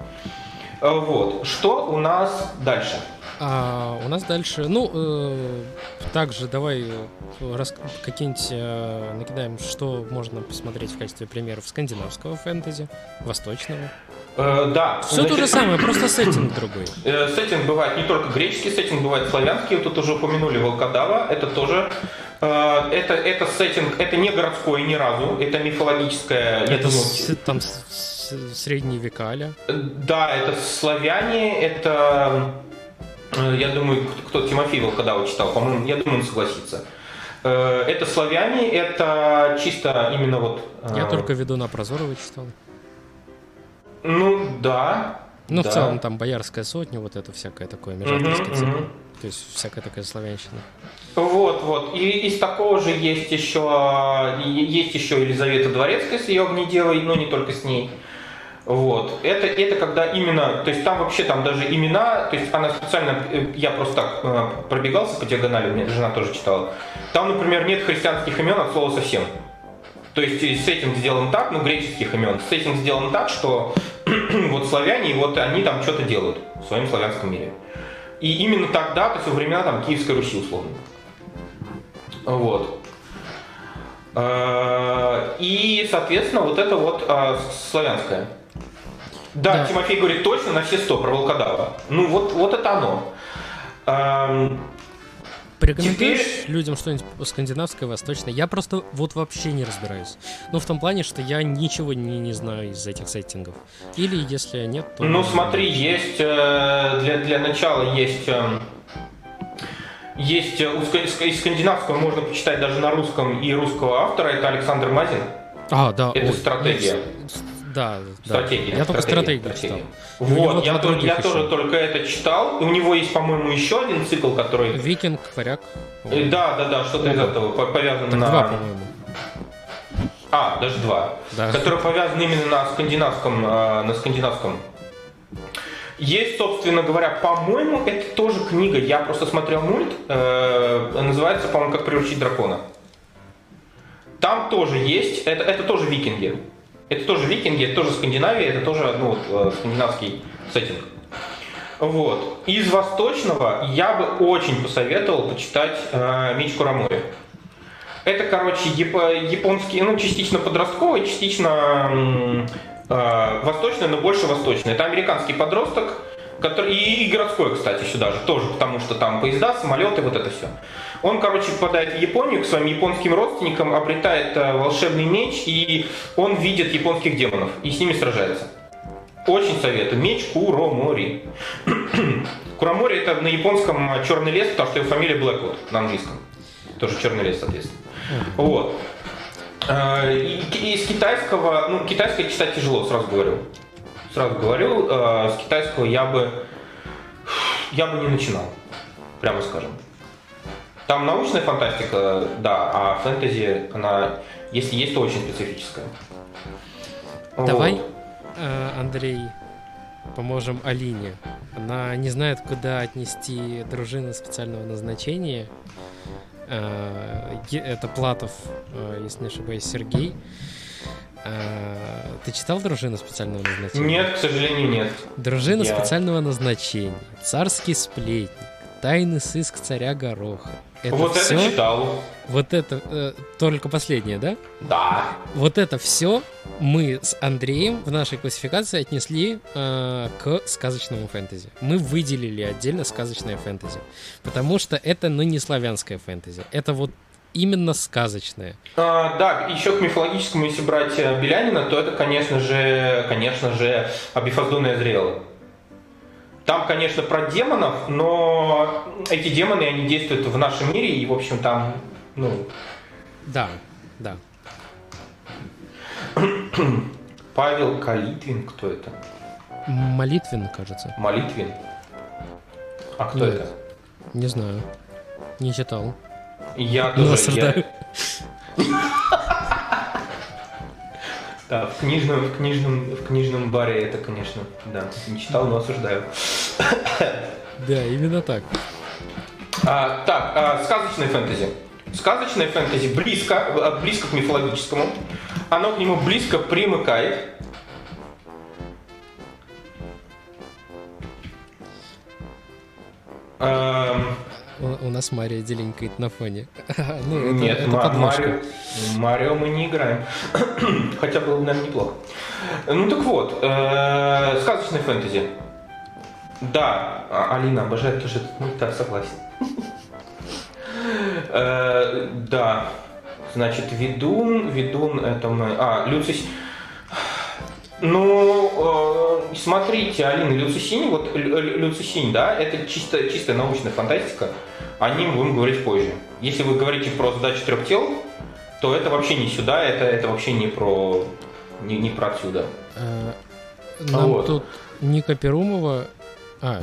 [SPEAKER 3] Вот. Что у нас дальше?
[SPEAKER 2] А, у нас дальше, ну, э, также давай рас... какие-нибудь э, накидаем, что можно посмотреть в качестве примеров скандинавского фэнтези, восточного.
[SPEAKER 3] Э, да.
[SPEAKER 2] Все значит, то же самое, просто сеттинг другой.
[SPEAKER 3] Э, сеттинг бывает не только греческий, сеттинг бывает славянский. Тут уже упомянули Волкодава. Это тоже... Э, это, это сеттинг, это не городской ни разу, это мифологическое...
[SPEAKER 2] Это
[SPEAKER 3] я думаю,
[SPEAKER 2] с, там с, с, средние века, а-ля?
[SPEAKER 3] Да, это славяне, это... Я думаю, кто Тимофей Волкодава читал, по-моему, я думаю, он согласится. Это славяне, это чисто именно вот...
[SPEAKER 2] Я только Ведуна Прозорова читал.
[SPEAKER 3] Ну, да.
[SPEAKER 2] Ну,
[SPEAKER 3] да.
[SPEAKER 2] в целом, там Боярская сотня, вот это всякое такое, Межаторская
[SPEAKER 3] uh-huh,
[SPEAKER 2] цепь.
[SPEAKER 3] uh-huh.
[SPEAKER 2] То есть всякая такая славянщина.
[SPEAKER 3] Вот, вот. И из такого же есть еще, есть еще Елизавета Дворецкая с ее огнеделой, но не только с ней. Вот. Это, это когда именно, то есть там вообще там даже имена, то есть она специально, я просто так пробегался по диагонали, у меня жена тоже читала. Там, например, нет христианских имен от слова совсем. То есть сеттинг сделан так, ну, греческих имен, сеттинг сделан так, что вот славяне, вот они там что-то делают в своем славянском мире. И именно тогда, то есть во времена там Киевской Руси, условно. Вот. И, соответственно, вот это вот славянское. Да, да, Тимофей говорит точно на все сто про Волкодава. Ну вот, вот это оно. Эм,
[SPEAKER 2] Порекомендуешь
[SPEAKER 3] теперь...
[SPEAKER 2] людям что-нибудь скандинавское, восточное? Я просто вот вообще не разбираюсь. Ну, в том плане, что я ничего не, не знаю из этих сеттингов. Или если нет, то...
[SPEAKER 3] Ну, смотри, есть э, для, для начала есть... Э, есть из скандинавского можно почитать даже на русском и русского автора. Это Александр Мазин.
[SPEAKER 2] А, да.
[SPEAKER 3] Это
[SPEAKER 2] Ой,
[SPEAKER 3] стратегия.
[SPEAKER 2] Да,
[SPEAKER 3] стратегия.
[SPEAKER 2] Да. Я только стратегию читал.
[SPEAKER 3] Вот, я, то, я тоже только это читал. У него есть, по-моему, еще один цикл, который...
[SPEAKER 2] Викинг, Варяг.
[SPEAKER 3] Вот. Да, да, да, что-то из этого повязано
[SPEAKER 2] так
[SPEAKER 3] на...
[SPEAKER 2] два, по-моему.
[SPEAKER 3] А, даже два.
[SPEAKER 2] Да.
[SPEAKER 3] Который повязан именно на скандинавском, на скандинавском. Есть, собственно говоря, по-моему, это тоже книга. Я просто смотрел мульт. Э, называется, по-моему, «Как приручить дракона». Там тоже есть. Это, это тоже викинги. Это тоже викинги, это тоже Скандинавия, это тоже ну, вот, скандинавский сеттинг. Вот. Из восточного я бы очень посоветовал почитать э, «Меч Курамори». Это, короче, яп- японский, ну, частично подростковый, частично э, восточный, но больше восточный. Это американский подросток, который, и, и городской, кстати, сюда же тоже, потому что там поезда, самолеты, вот это все. Он, короче, попадает в Японию к своим японским родственникам, обретает э, волшебный меч, и он видит японских демонов и с ними сражается. Очень советую. Меч Куромори. Куромори — это на японском черный лес, потому что его фамилия Блэквуд на английском. Тоже черный лес, соответственно. Вот. И из китайского, ну, китайское читать тяжело, сразу говорю. Сразу говорю, с китайского я бы, я бы не начинал, прямо скажем. Там научная фантастика, да, а фэнтези, она, если есть, то очень специфическая.
[SPEAKER 2] Давай,
[SPEAKER 3] вот.
[SPEAKER 2] Андрей, поможем Алине. Она не знает, куда отнести дружину специального назначения. Это Платов, если не ошибаюсь, Сергей. А, ты читал «Дружину специального назначения»?
[SPEAKER 3] Нет, к сожалению, нет.
[SPEAKER 2] «Дружина
[SPEAKER 3] Я...
[SPEAKER 2] специального назначения», «Царский сплетник», «Тайный сыск царя Гороха». Это
[SPEAKER 3] вот
[SPEAKER 2] все,
[SPEAKER 3] это читал.
[SPEAKER 2] Вот это э, только последнее, да?
[SPEAKER 3] Да.
[SPEAKER 2] Вот это все мы с Андреем в нашей классификации отнесли э, к сказочному фэнтези. Мы выделили отдельно сказочное фэнтези. Потому что это, ну, не славянское фэнтези. Это вот именно сказочное.
[SPEAKER 3] А, да, еще к мифологическому, если брать Белянина, то это, конечно же, конечно же, Бифаздун и Азриэл. Там, конечно, про демонов, но эти демоны, они действуют в нашем мире, и, в общем, там, ну...
[SPEAKER 2] Да, да.
[SPEAKER 3] Павел Калитвин, кто это?
[SPEAKER 2] Молитвин, кажется.
[SPEAKER 3] Молитвин? А кто
[SPEAKER 2] Нет,
[SPEAKER 3] это?
[SPEAKER 2] Не знаю. Не читал.
[SPEAKER 3] Я
[SPEAKER 2] Ну,
[SPEAKER 3] тоже...
[SPEAKER 2] осуждаю.
[SPEAKER 3] Да, в книжном, в книжном, в книжном баре это, конечно, да, не читал, но осуждаю.
[SPEAKER 2] Да, именно так.
[SPEAKER 3] А, так, а, сказочное фэнтези. Сказочное фэнтези близко, близко к мифологическому. Оно к нему близко примыкает. Эм...
[SPEAKER 2] У, у нас Мария деленькает на фоне. Ну, это,
[SPEAKER 3] Нет,
[SPEAKER 2] это
[SPEAKER 3] Ма- Марио, Марио мы не играем. Хотя было бы, наверное, неплохо. Ну так вот, э- сказочное фэнтези. Да, а- Алина обожает тоже этот мультик, согласен. Э, да, значит, ведун, ведун это мы... А, Люций... Ну, э, смотрите, Алина, Люцисинь, вот Люцисинь, да, это чисто, чистая научная фантастика, о ним будем говорить позже. Если вы говорите про задачу трех тел, то это вообще не сюда, это, это вообще не про, не, не про отсюда.
[SPEAKER 2] А, нам
[SPEAKER 3] вот.
[SPEAKER 2] Тут Ника Перумова... А,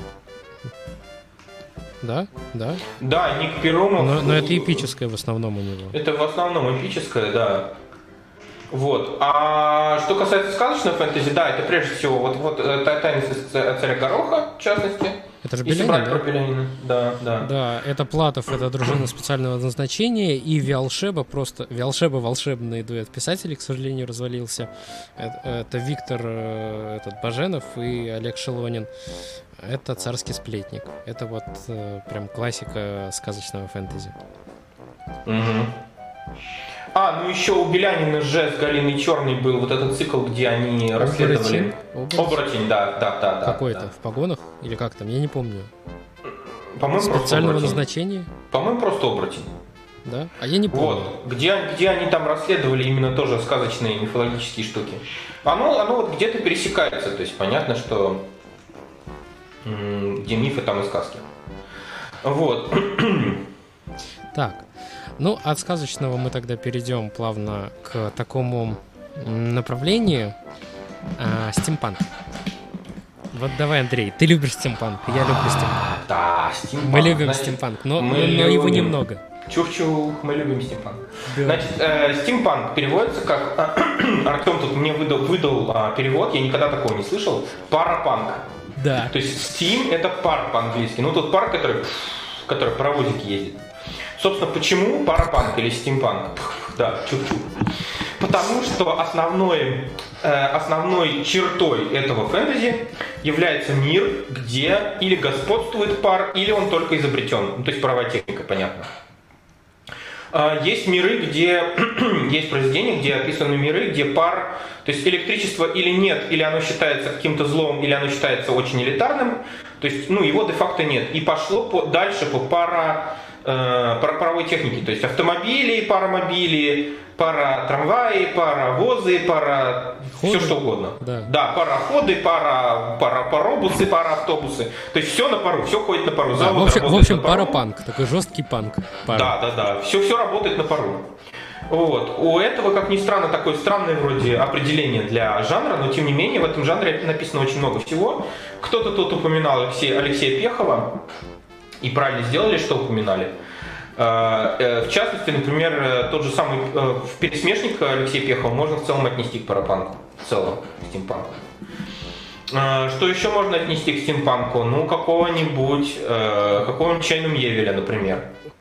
[SPEAKER 2] да, да.
[SPEAKER 3] Да, Ник Перумов...
[SPEAKER 2] Но, но это эпическое в основном у него.
[SPEAKER 3] Это в основном эпическое, да. Вот. А что касается сказочного фэнтези, да, это прежде всего вот, вот «Тайны царя Гороха», в частности.
[SPEAKER 2] Это же
[SPEAKER 3] Если
[SPEAKER 2] Белянин,
[SPEAKER 3] брать
[SPEAKER 2] да?
[SPEAKER 3] про Белянина. Да, да.
[SPEAKER 2] Да, это Платов, это «Дружина специального назначения», и Виалшеба просто... Виалшеба — волшебный дуэт писателей, к сожалению, развалился. Это, это Виктор э, этот, Баженов и Олег Шелонин. Это «Царский сплетник». Это вот э, прям классика сказочного фэнтези.
[SPEAKER 3] Угу. А, ну еще у Белянина же с Галиной Черной был вот этот цикл, где они расследовали...
[SPEAKER 2] Оборотень?
[SPEAKER 3] Оборотень, да, да, да. да
[SPEAKER 2] Какой-то,
[SPEAKER 3] да.
[SPEAKER 2] в погонах? Или как там? Я не помню.
[SPEAKER 3] По-моему,
[SPEAKER 2] Специального
[SPEAKER 3] просто
[SPEAKER 2] назначения?
[SPEAKER 3] По-моему, просто оборотень.
[SPEAKER 2] Да? А я не помню.
[SPEAKER 3] Вот, где, где они там расследовали именно тоже сказочные мифологические штуки. Оно, оно вот где-то пересекается, то есть понятно, что м- где мифы, там и сказки. Вот.
[SPEAKER 2] Так, ну от сказочного мы тогда перейдем плавно к такому направлению а, стимпанк. Вот давай, Андрей, ты любишь стимпанк, я люблю стимпанк.
[SPEAKER 3] Да, стимпанк.
[SPEAKER 2] Мы любим
[SPEAKER 3] значит,
[SPEAKER 2] стимпанк, но,
[SPEAKER 3] мы
[SPEAKER 2] но
[SPEAKER 3] любим.
[SPEAKER 2] его немного.
[SPEAKER 3] Чух-чух, мы любим стимпанк.
[SPEAKER 2] Да.
[SPEAKER 3] Значит, э, стимпанк переводится как... Артем тут мне выдал, выдал а, перевод, я никогда такого не слышал. Парапанк.
[SPEAKER 2] Да.
[SPEAKER 3] То есть steam это пар по-английски. Ну, тот пар, который, который паровозик ездит. Собственно, почему парапанк или стимпанк? Да, чух-чух. Потому что основной, э, основной чертой этого фэнтези является мир, где или господствует пар, или он только изобретен. Ну, то есть паровая техника, понятно. Э, есть миры, где есть произведения, где описаны миры, где пар, то есть электричество или нет, или оно считается каким-то злом, или оно считается очень элитарным. То есть, ну, его де-факто нет. И пошло по, дальше по пара... Пара паровой техники, то есть автомобили, паромобили, пара трамваи, паровозы, пара все что угодно.
[SPEAKER 2] Да,
[SPEAKER 3] да пароходы, пара, пара паробусы, пара автобусы. То есть все на пару, все ходит на пару.
[SPEAKER 2] Да, в общем, в общем паропанк, такой жесткий панк. Пара.
[SPEAKER 3] Да, да, да. Все, все работает на пару. Вот. У этого, как ни странно, такое странное вроде определение для жанра, но тем не менее в этом жанре написано очень много всего. Кто-то тут упоминал Алексея, Алексея Пехова. И правильно сделали, что упоминали. В частности, например, тот же самый в пересмешник Алексея Пехова можно в целом отнести к парапанку. В целом, к стимпанку. Что еще можно отнести к стимпанку? Ну, какого-нибудь какого-нибудь Чайну Мьевеля, например.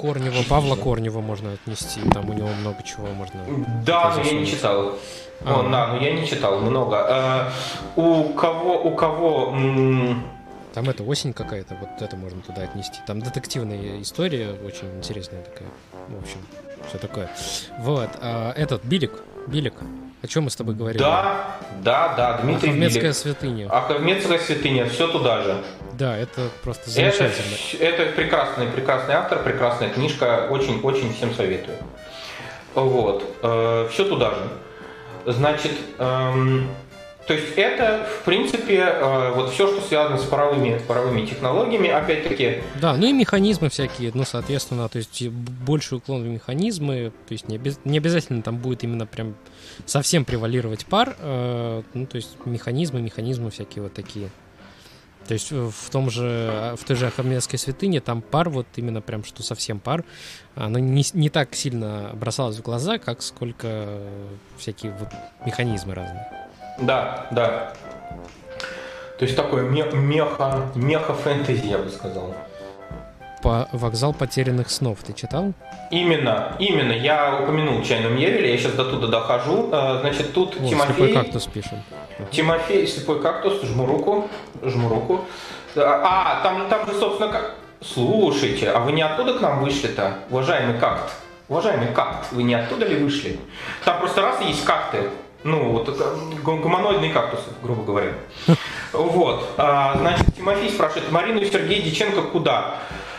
[SPEAKER 2] Корнева, Павла Корнева можно отнести, там у него много чего можно...
[SPEAKER 3] Да, но я не читал. А. О, да, но я не читал много. А, у кого, у кого... М-
[SPEAKER 2] Там это осень какая-то, вот это можно туда отнести. Там детективная история очень интересная такая. В общем, все такое. Вот, а этот Билик, Билик, о чем мы с тобой говорили?
[SPEAKER 3] Да, да, да, Дмитрий Билик.
[SPEAKER 2] Ахмедская святыня.
[SPEAKER 3] Ахмедская святыня, все туда же.
[SPEAKER 2] Да, это просто замечательно.
[SPEAKER 3] Это, это прекрасный, прекрасный автор, прекрасная книжка, очень-очень всем советую. Вот, э, все туда же. Значит, эм, то есть это, в принципе, э, вот все, что связано с паровыми, паровыми технологиями, опять-таки...
[SPEAKER 2] Да, ну и механизмы всякие, ну, соответственно, то есть больший уклон в механизмы, то есть не, обез... не обязательно там будет именно прям совсем превалировать пар, э, ну, то есть механизмы, механизмы всякие вот такие. То есть в том же, в той же Ахмедской святыне там пар, вот именно прям что совсем пар, оно не, не так сильно бросалось в глаза, как сколько всякие вот механизмы разные.
[SPEAKER 3] Да, да. То есть такое меха, меха-фэнтези, я бы сказал.
[SPEAKER 2] По «Вокзал потерянных снов» ты читал?
[SPEAKER 3] Именно, именно. Я упомянул «Чайную Мьявель», я сейчас до туда дохожу. Значит, тут
[SPEAKER 2] О,
[SPEAKER 3] Тимофей...
[SPEAKER 2] «Слепой кактус» пишем.
[SPEAKER 3] Тимофей, «Слепой кактус», жму руку, жму руку. А, там, там же, собственно, как... Слушайте, а вы не оттуда к нам вышли-то, уважаемый какт? Уважаемый какт, вы не оттуда ли вышли? Там просто раз есть какты, ну, вот гуманоидные кактусы, грубо говоря. Вот, а, значит, Тимофей спрашивает, Марину и Сергея Дьяченко куда?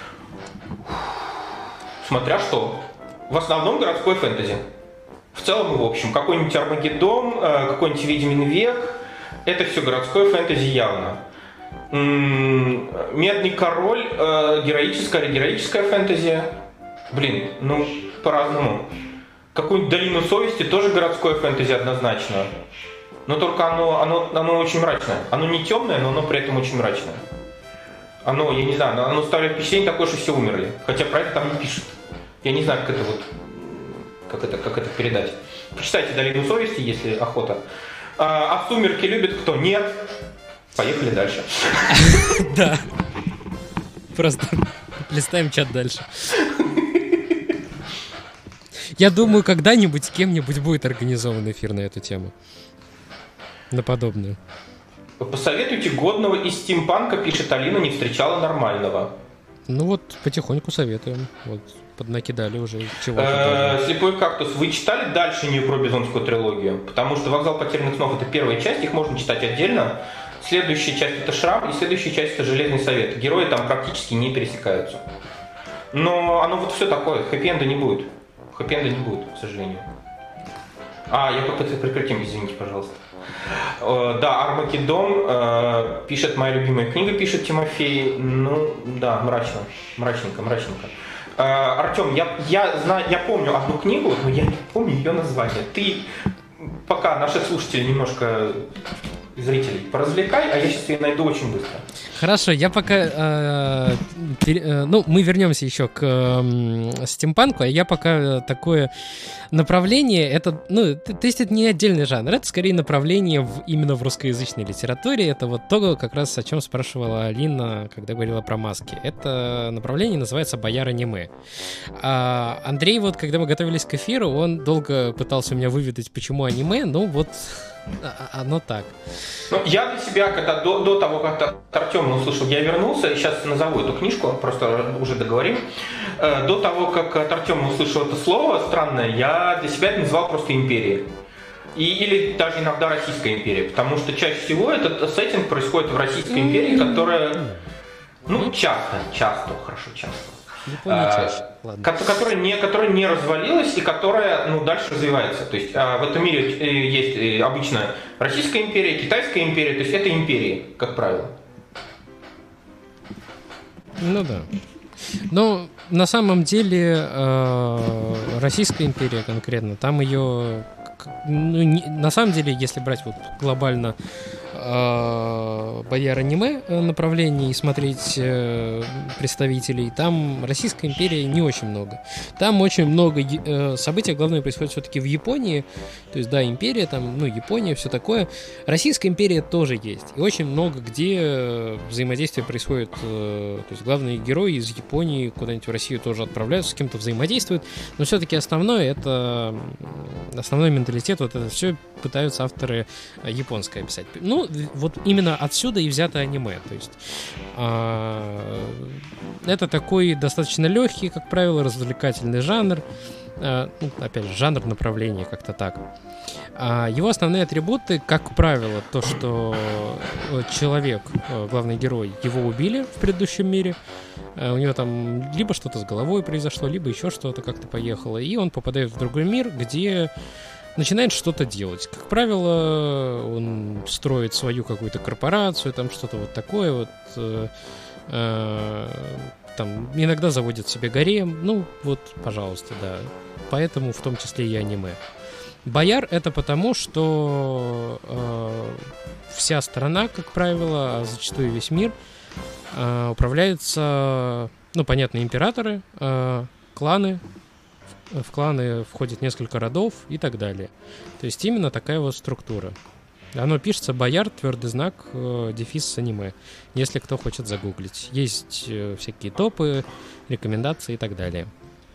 [SPEAKER 3] Смотря что. В основном городской фэнтези. В целом и в общем. Какой-нибудь Армагеддон, какой-нибудь Ведьмин век. Это все городской фэнтези явно. Медный король, героическая или героическая фэнтези. Блин, ну, по-разному. Какую-нибудь Долину совести тоже городское фэнтези однозначно. Но только оно, оно, оно очень мрачное. Оно не темное, но оно при этом очень мрачное. Оно, я не знаю, оно ставит впечатление такое, что все умерли. Хотя про это там не пишут. Я не знаю, как это вот, как это, как это передать. Почитайте «Долину совести», если охота. А, а «Сумерки» любит кто? Нет. Поехали дальше.
[SPEAKER 2] Да. Просто листаем чат дальше. Я думаю, когда-нибудь с кем-нибудь будет организован эфир на эту тему. На подобную.
[SPEAKER 3] Посоветуйте годного из стимпанка, пишет Алина, не встречала нормального.
[SPEAKER 2] Ну вот, потихоньку советуем. Вот, поднакидали уже чего-то.
[SPEAKER 3] «Слепой кактус». Вы читали дальше про Бизонскую трилогию? Потому что «Вокзал потерянных снов» — это первая часть, их можно читать отдельно. Следующая часть — это «Шрам», и следующая часть — это «Железный совет». Герои там практически не пересекаются. Но оно вот все такое, хэппи-энда не будет. Хэппи-энда не будет, к сожалению. А, я попытаюсь прекратим, извините, пожалуйста. Да, «Армагеддон», э, пишет «Моя любимая книга», пишет Тимофей. Ну, да, мрачно, мрачненько, мрачненько. Э, Артем, я, я, знаю, я помню одну книгу, но я не помню ее название. Ты пока наших слушателей немножко, зрителей, поразвлекай, а я сейчас ее найду очень быстро.
[SPEAKER 2] Хорошо, я пока... Э, пер, э, ну, мы вернемся еще к э, стимпанку, а я пока такое направление, это, ну, то есть это не отдельный жанр, это скорее направление в, именно в русскоязычной литературе, это вот то, как раз о чем спрашивала Алина, когда говорила про маски. Это направление называется бояр-аниме. А Андрей, вот, когда мы готовились к эфиру, он долго пытался у меня выведать, почему аниме, ну, вот... Оно так.
[SPEAKER 3] Ну, я для себя, когда до, до того, как Артем услышал, я вернулся, и сейчас назову эту книжку, просто уже договорим. До того, как Артем услышал это слово странное, я для себя это называл просто империей. И, или даже иногда Российская империя, потому что чаще всего этот сеттинг происходит в Российской империи, которая, ну, часто, часто, хорошо, часто. А, которая, не, которая не развалилась и которая, ну, дальше развивается. То есть а, в этом мире есть обычно Российская империя, Китайская империя, то есть это империи, как правило.
[SPEAKER 2] Ну да. Но на самом деле э, Российская империя конкретно, там ее, ну, не, на самом деле, если брать вот глобально э, бояр-аниме направлений и смотреть э, представителей, там Российская империя не очень много. Там очень много э, событий, главное, происходит все-таки в Японии. То есть, да, империя, там, ну, Япония, все такое. Российская империя тоже есть. И очень много где взаимодействие происходит. Э, то есть, главные герои из Японии куда-нибудь в Россию тоже отправляются, с кем-то взаимодействуют. Но все-таки основное, это основной менталитет, вот это все пытаются авторы японское описать. Ну, вот именно отсюда и взято аниме. То есть а, это такой достаточно легкий, как правило, развлекательный жанр. А, ну, опять же, жанр направления, как-то так. А его основные атрибуты, как правило, то, что человек, главный герой, его убили в предыдущем мире. У него там либо что-то с головой произошло, либо еще что-то как-то поехало. И он попадает в другой мир, где начинает что-то делать. Как правило, он строит свою какую-то корпорацию, там что-то вот такое вот. Э, э, там иногда заводит себе гарем. Ну, вот, пожалуйста, да. Поэтому в том числе и аниме. Бояр — это потому, что э, вся страна, как правило, а зачастую весь мир, э, управляется, ну, понятно, императоры, э, кланы. В кланы входит несколько родов и так далее. То есть именно такая вот структура. Оно пишется бояр, твердый знак, э, дефис аниме, если кто хочет загуглить. Есть э, всякие топы, рекомендации и так далее.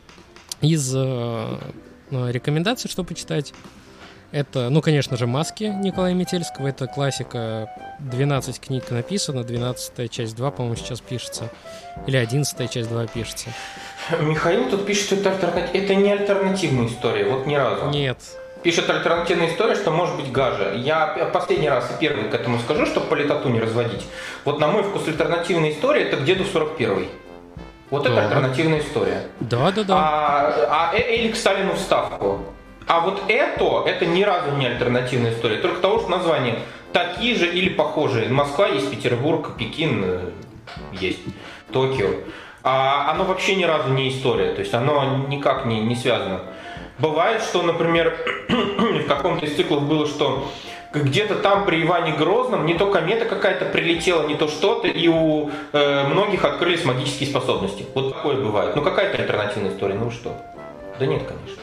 [SPEAKER 2] Из э, рекомендаций, что почитать, это, ну, конечно же, «Маски» Николая Метельского. Это классика. двенадцать книг написано, двенадцатая часть два, по-моему, сейчас пишется. Или одиннадцатая часть два пишется.
[SPEAKER 3] Михаил тут пишет, что это, альтернатив... это не альтернативная история, вот ни разу.
[SPEAKER 2] Нет.
[SPEAKER 3] Пишет альтернативная история, что может быть гаже. Я последний раз и первый к этому скажу, чтобы политоту не разводить. Вот на мой вкус альтернативная история — это к деду сорок первый. Вот да. Это альтернативная история.
[SPEAKER 2] Да, да, да.
[SPEAKER 3] А, а Элик Сталину в ставку. А вот это, это ни разу не альтернативная история. Только того, что названия такие же или похожие. Москва есть, Петербург, Пекин есть, Токио. А оно вообще ни разу не история. То есть оно никак не, не связано. Бывает, что, например, в каком-то из циклов было, что где-то там при Иване Грозном не то комета какая-то прилетела, не то что-то, и у э, многих открылись магические способности. Вот такое бывает. Ну какая-то альтернативная история, ну что? Да нет, конечно.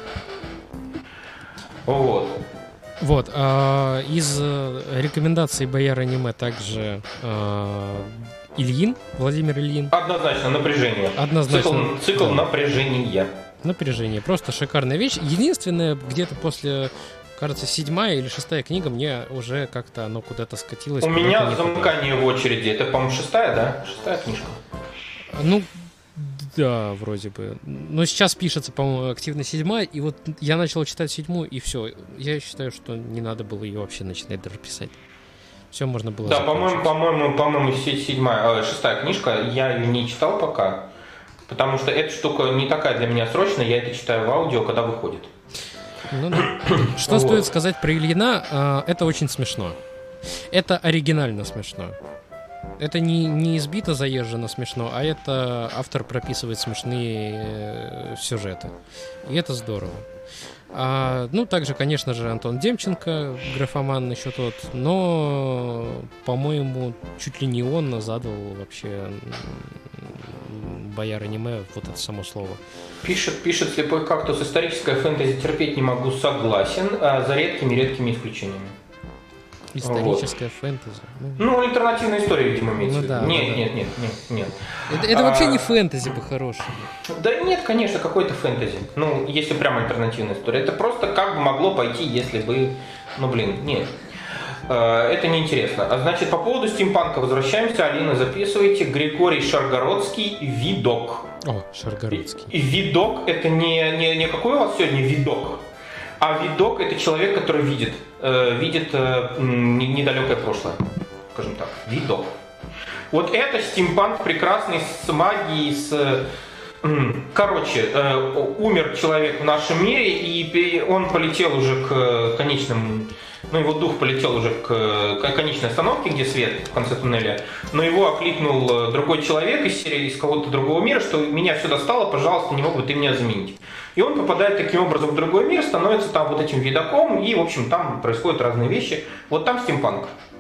[SPEAKER 3] Вот.
[SPEAKER 2] Вот. Э, из рекомендаций бояр аниме также э, Ильин, Владимир Ильин.
[SPEAKER 3] Однозначно, напряжение.
[SPEAKER 2] Однозначно.
[SPEAKER 3] Цикл, цикл да. напряжения.
[SPEAKER 2] Напряжение. Просто шикарная вещь. Единственное, где-то после, кажется, седьмая или шестая книга, мне уже как-то оно куда-то скатилось.
[SPEAKER 3] У меня замыкание в очереди. Это, по-моему, шестая, да? Шестая книжка.
[SPEAKER 2] Ну, да, вроде бы. Но сейчас пишется, по-моему, активно седьмая, и вот я начал читать седьмую, и все. Я считаю, что не надо было ее вообще начинать даже писать. Все можно было
[SPEAKER 3] Да, по-моему, по-моему, по-моему, седьмая, шестая книжка, я ее не читал пока. Потому что эта штука не такая для меня срочная, я это читаю в аудио, когда выходит.
[SPEAKER 2] Ну, да. Что вот. Стоит сказать про Ильина, это очень смешно. Это оригинально смешно. Это не, не избито заезжено смешно, а это автор прописывает смешные сюжеты. И это здорово. А, ну, также, конечно же, Антон Демченко, графоман еще тот, но, по-моему, чуть ли не он задал вообще бояр аниме, вот это само слово.
[SPEAKER 3] Пишет, пишет слепой кактус, историческое фэнтези терпеть не могу, согласен, а за редкими-редкими исключениями.
[SPEAKER 2] Историческое вот. Фэнтези. Ну,
[SPEAKER 3] ну, альтернативная история, видимо, имеется.
[SPEAKER 2] Ну, да,
[SPEAKER 3] нет,
[SPEAKER 2] да,
[SPEAKER 3] нет,
[SPEAKER 2] да.
[SPEAKER 3] нет, нет, нет.
[SPEAKER 2] Это, это
[SPEAKER 3] а,
[SPEAKER 2] вообще не фэнтези бы хорошее.
[SPEAKER 3] Да нет, конечно, какой-то фэнтези. Ну, если прям альтернативная история. Это просто как бы могло пойти, если бы... Ну, блин, нет. Это неинтересно. А значит, по поводу стимпанка возвращаемся. Алина, записывайте. Григорий Шаргородский, видок.
[SPEAKER 2] О, Шаргородский.
[SPEAKER 3] И видок — это не, не, не какой у вас сегодня видок, а видок — это человек, который видит. Э, видит э, недалекое прошлое. Скажем так. Видок. Вот это стимпанк прекрасный, с магией, с... Э, короче, э, умер человек в нашем мире, и он полетел уже к конечным... Ну, его дух полетел уже к, к конечной остановке, где свет в конце туннеля, но его окликнул другой человек из серии, из кого-то другого мира, что меня все достало, пожалуйста, не мог бы ты меня заменить. И он попадает таким образом в другой мир, становится там вот этим видоком, и, в общем, там происходят разные вещи. Вот там стимпанк.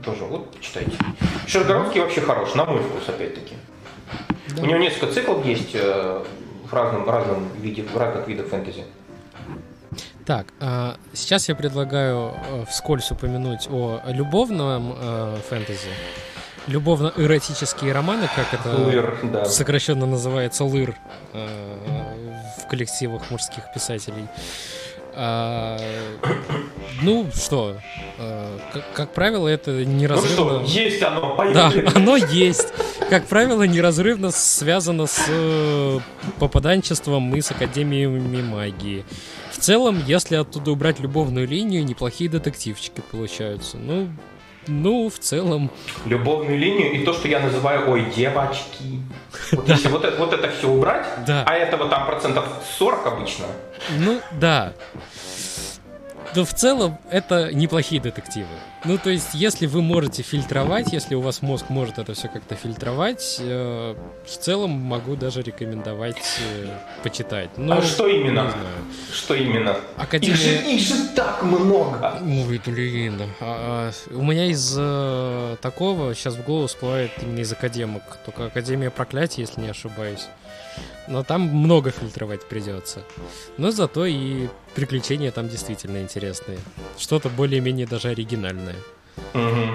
[SPEAKER 3] тоже, вот, почитайте. Ширгородский вообще хорош, на мой вкус, опять-таки. Да. У него несколько циклов есть э, в, разном, разном виде, в разных видах фэнтези.
[SPEAKER 2] Так, э, сейчас я предлагаю э, вскользь упомянуть о любовном э, фэнтези. Любовно-эротические романы, как это лыр, да. сокращенно называется лыр э, в коллективах мужских писателей. А, ну что, а, как, как правило, это неразрывно...
[SPEAKER 3] Ну что, есть оно, поехали.
[SPEAKER 2] Да, оно есть. Как правило, неразрывно связано с э, попаданчеством и с академиями магии. В целом, если оттуда убрать любовную линию, неплохие детективчики получаются. Ну, ну, в целом...
[SPEAKER 3] Любовную линию и то, что я называю, ой, девочки. Вот если вот это, вот это все убрать, а этого там процентов сорок обычно.
[SPEAKER 2] Ну, да. Но в целом это неплохие детективы. Ну, то есть, если вы можете фильтровать, если у вас мозг может это все как-то фильтровать, э, в целом могу даже рекомендовать э, почитать. Но,
[SPEAKER 3] а что именно? Что именно?
[SPEAKER 2] Академия...
[SPEAKER 3] Их, же, их же так много!
[SPEAKER 2] Ой, блин. А, а, у меня из э, такого сейчас в голову всплывает именно из академок. Только Академия проклятия, если не ошибаюсь. Но там много фильтровать придется. Но зато и приключения там действительно интересные. Что-то более-менее даже оригинальное.
[SPEAKER 3] Угу.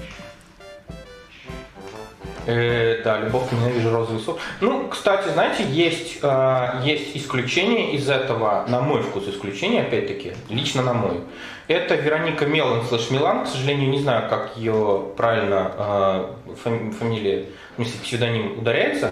[SPEAKER 3] Э, да, любовь, ненавижу розовый сок. Ну, кстати, знаете, есть, э, есть исключение из этого, на мой вкус исключение, опять-таки, лично на мой. Это Вероника Мелан слэш Милан, к сожалению, не знаю, как ее правильно э, фами- фамилия, в смысле, псевдоним ударяется.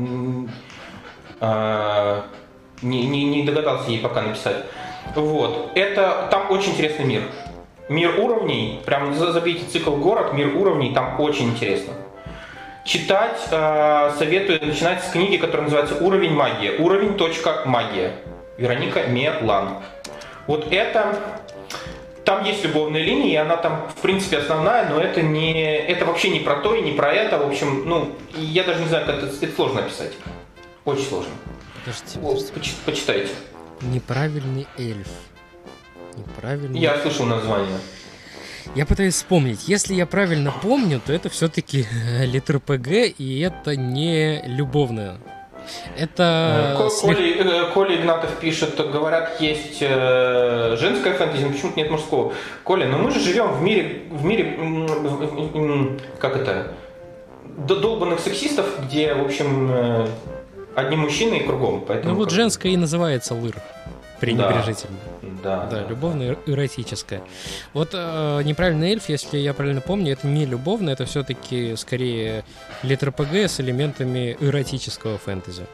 [SPEAKER 3] Uh, не, не, не догадался ей пока написать. Вот. Это, там очень интересный мир. Мир уровней, прям забейте цикл город, мир уровней, там очень интересно. Читать uh, советую начинать с книги, которая называется «Уровень магия». Уровень. Магия. Вероника Мелан. Вот это... Там есть любовная линия, и она там, в принципе, основная, но это не... Это вообще не про то и не про это. В общем, ну, я даже не знаю, как это, это сложно описать. Очень сложно.
[SPEAKER 2] Подождите,
[SPEAKER 3] подождите. Поч- почитайте.
[SPEAKER 2] Неправильный эльф. Неправильный...
[SPEAKER 3] Я слышал название.
[SPEAKER 2] Я пытаюсь вспомнить. Если я правильно помню, то это все-таки литр-ПГ, и это не любовное. Это...
[SPEAKER 3] Ко- Коля, Коля Игнатов пишет, говорят, есть э, женское фэнтези, но почему-то нет мужского. Коля, но мы же живем в мире, в мире, как это, долбанных сексистов, где, в общем... Э, одни мужчины и кругом.
[SPEAKER 2] Ну вот женское и называется лыр. Пренебрежительно.
[SPEAKER 3] Да,
[SPEAKER 2] да,
[SPEAKER 3] да.
[SPEAKER 2] любовно-эротическое. Вот э, неправильный эльф, если я правильно помню, это не любовно, это все-таки скорее литр-ПГ с элементами эротического фэнтези.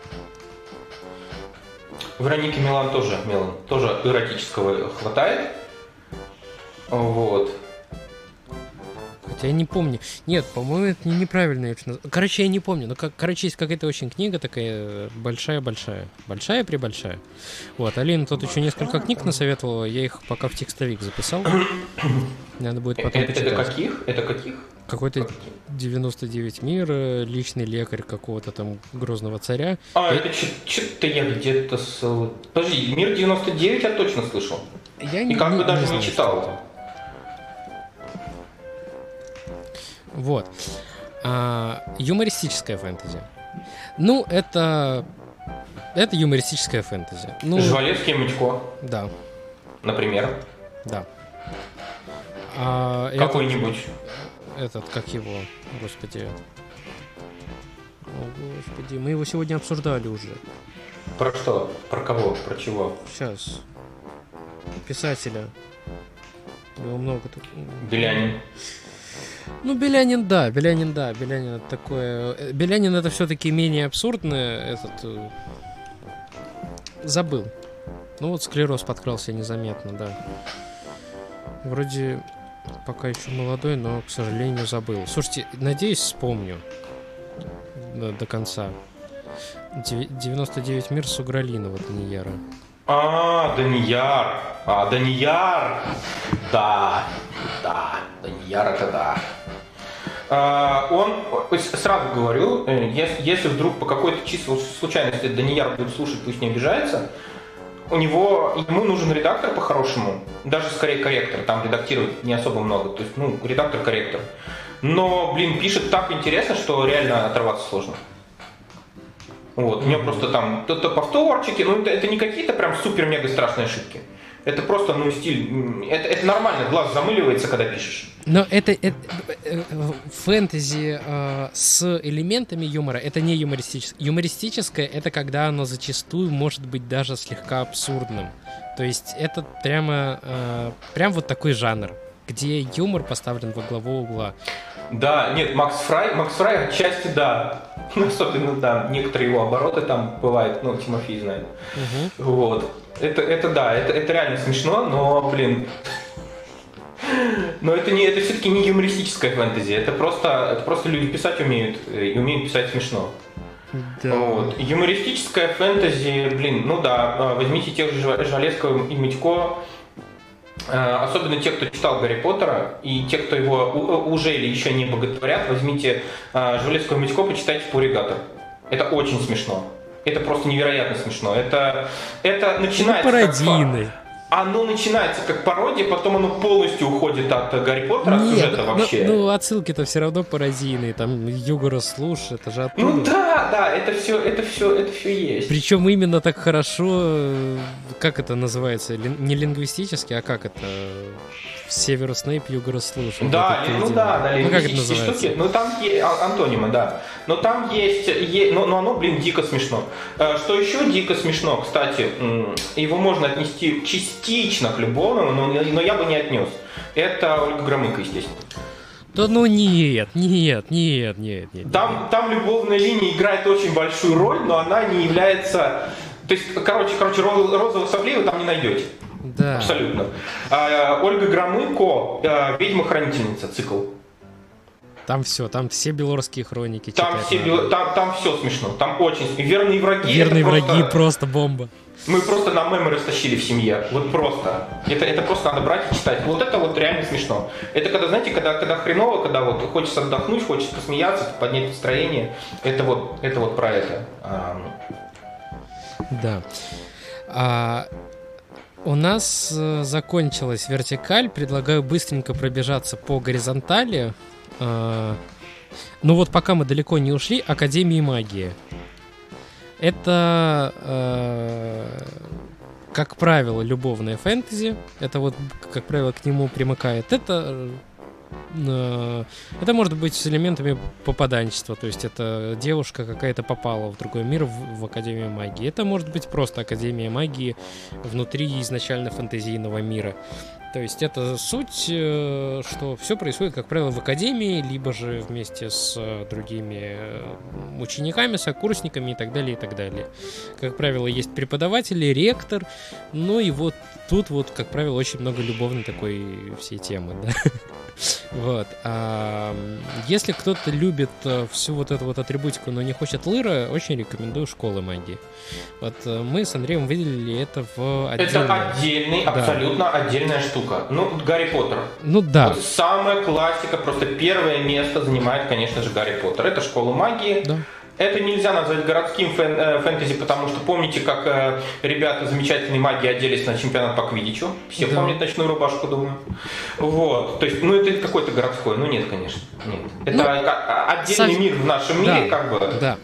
[SPEAKER 3] Вероники Милан тоже, Милан, тоже эротического хватает. Вот.
[SPEAKER 2] Хотя я не помню. Нет, по-моему, это неправильно. Короче, я не помню. Но, как, короче, есть какая-то очень книга такая большая-большая. Большая-пребольшая. Вот, Алина тут еще несколько книг насоветовала. Я их пока в текстовик записал. Надо будет потом
[SPEAKER 3] это,
[SPEAKER 2] почитать.
[SPEAKER 3] Это каких? Это каких?
[SPEAKER 2] Какой-то девяносто девять мир, личный лекарь какого-то там грозного царя.
[SPEAKER 3] А, это что-то я где-то... С... Подожди, мир девяносто девять я точно слышал.
[SPEAKER 2] Я
[SPEAKER 3] И
[SPEAKER 2] не,
[SPEAKER 3] как бы
[SPEAKER 2] не,
[SPEAKER 3] даже
[SPEAKER 2] не,
[SPEAKER 3] не
[SPEAKER 2] знаю,
[SPEAKER 3] читал.
[SPEAKER 2] Вот. А, юмористическое фэнтези. Ну, это... Это юмористическое фэнтези. Ну,
[SPEAKER 3] Жвалевский и Мычко.
[SPEAKER 2] Да.
[SPEAKER 3] Например.
[SPEAKER 2] Да. А,
[SPEAKER 3] Какой-нибудь.
[SPEAKER 2] Этот, этот, как его, господи. О, господи, мы его сегодня обсуждали уже.
[SPEAKER 3] Про что? Про кого? Про чего?
[SPEAKER 2] Сейчас. Писателя. Его много тут.
[SPEAKER 3] Белянин.
[SPEAKER 2] Ну, Белянин, да, Белянин, да, Белянин это такое... Белянин это все-таки менее абсурдное, этот... Забыл. Ну вот склероз подкрался незаметно, да. Вроде пока еще молодой, но, к сожалению, забыл. Слушайте, надеюсь, вспомню до, до конца. девяносто девять мир Сугралинова Данияра.
[SPEAKER 3] А, Данияр. А, Данияр. Да, да, Данияр это да. А, он, сразу говорю, если, если вдруг по какой-то чистой случайности Данияр будет слушать, пусть не обижается. у него, ему нужен редактор по-хорошему, даже скорее корректор, там редактировать не особо много, то есть, ну, редактор-корректор. Но, блин, пишет так интересно, что реально оторваться сложно. Вот, у него просто там то-то повторчики, ну, это, это не какие-то прям супер-мега страшные ошибки. Это просто, ну, стиль, это, это нормально, глаз замыливается, когда пишешь.
[SPEAKER 2] Но это, это фэнтези э, с элементами юмора, это не юмористическое. Юмористическое — это когда оно зачастую может быть даже слегка абсурдным. То есть это прямо, э, прям вот такой жанр, где юмор поставлен во главу угла.
[SPEAKER 3] Да, нет, Макс Фрай, Макс Фрай отчасти да. Особенно, да, некоторые его обороты там бывают, ну, Тимофей знает. Угу. Вот. Это, это да, это, это реально смешно, но, блин... Но это, не, это все-таки не юмористическая фэнтези, это просто, это просто люди писать умеют, и умеют писать смешно. Да. Вот. Юмористическая фэнтези, блин, ну да, возьмите тех же Жалеского и Митько, особенно те, кто читал Гарри Поттера, и те, кто его уже или еще не боготворят, возьмите Жалеского и Митько, почитайте «Пуригатор». Это очень смешно. Это просто невероятно смешно. Это, это начинается
[SPEAKER 2] пародийный.
[SPEAKER 3] Как... Оно начинается как пародия, потом оно полностью уходит от Гарри Поттера, от
[SPEAKER 2] Нет,
[SPEAKER 3] сюжета вообще.
[SPEAKER 2] Ну, ну отсылки-то все равно пародийные, там Югора слуш, это же оттуда.
[SPEAKER 3] Ну да, да, это все, это все, это все есть.
[SPEAKER 2] Причем именно так хорошо, как это называется, не лингвистически, а как это? Северус Снейп, Югора слуш.
[SPEAKER 3] Да, ли, ну да, да,
[SPEAKER 2] ну, как это называется?
[SPEAKER 3] Штуки, ну там есть антонимы, да. Но там есть, есть но, но оно, блин, дико смешно. Что еще дико смешно, кстати, его можно отнести частично к любовному, но, но я бы не отнес. Это Ольга Громыко, естественно.
[SPEAKER 2] Да ну нет, нет, нет, нет, нет.
[SPEAKER 3] Там, там любовная линия играет очень большую роль, но она не является... То есть, короче, короче розового соплей вы там не найдете.
[SPEAKER 2] Да.
[SPEAKER 3] Абсолютно. А, Ольга Громыко, «Ведьма-хранительница», цикл.
[SPEAKER 2] Там все, там все белорусские хроники.
[SPEAKER 3] Там все, бел... там, там все смешно, там очень смешно. Верные враги.
[SPEAKER 2] Верные враги
[SPEAKER 3] просто...
[SPEAKER 2] просто бомба.
[SPEAKER 3] Мы просто на мемы растащили в семье. Вот просто. Это, это просто надо брать и читать. Вот это вот реально смешно. Это когда, знаете, когда, когда хреново, когда вот хочется отдохнуть, хочется посмеяться, поднять настроение. Это вот, это вот про это.
[SPEAKER 2] Да. А... У нас э, закончилась вертикаль. Предлагаю быстренько пробежаться по горизонтали. Э, ну вот пока мы далеко не ушли, Академии магии. Это, э, как правило, любовное фэнтези. Это вот, как правило, к нему примыкает. Это... Это может быть с элементами попаданчества, то есть это девушка какая-то попала в другой мир, в, в Академию магии. Это может быть просто Академия магии внутри изначально фэнтезийного мира. То есть это суть, что все происходит, как правило, в Академии, либо же вместе с другими учениками, сокурсниками и так далее, и так далее. Как правило, есть преподаватели, ректор, ну и вот тут вот, как правило, очень много любовной такой всей темы, да. Вот. А если кто-то любит всю вот эту вот атрибутику, но не хочет лыра, очень рекомендую «Школы магии». Вот мы с Андреем выделили это в отдельный...
[SPEAKER 3] Это отдельный, да. Абсолютно отдельная штука. Ну, Гарри Поттер.
[SPEAKER 2] Ну да.
[SPEAKER 3] Вот самая классика, просто первое место занимает, конечно же, Гарри Поттер. Это «Школа магии». Да. Это нельзя назвать городским фэн- фэнтези, потому что помните, как э, ребята замечательные маги оделись на чемпионат по квиддичу? Все да. помнят ночную рубашку, думаю. Вот. То есть, ну это какой-то городской. Ну нет, конечно. Нет. Это ну, отдельный сов... мир в нашем мире, да, как бы.
[SPEAKER 2] Да.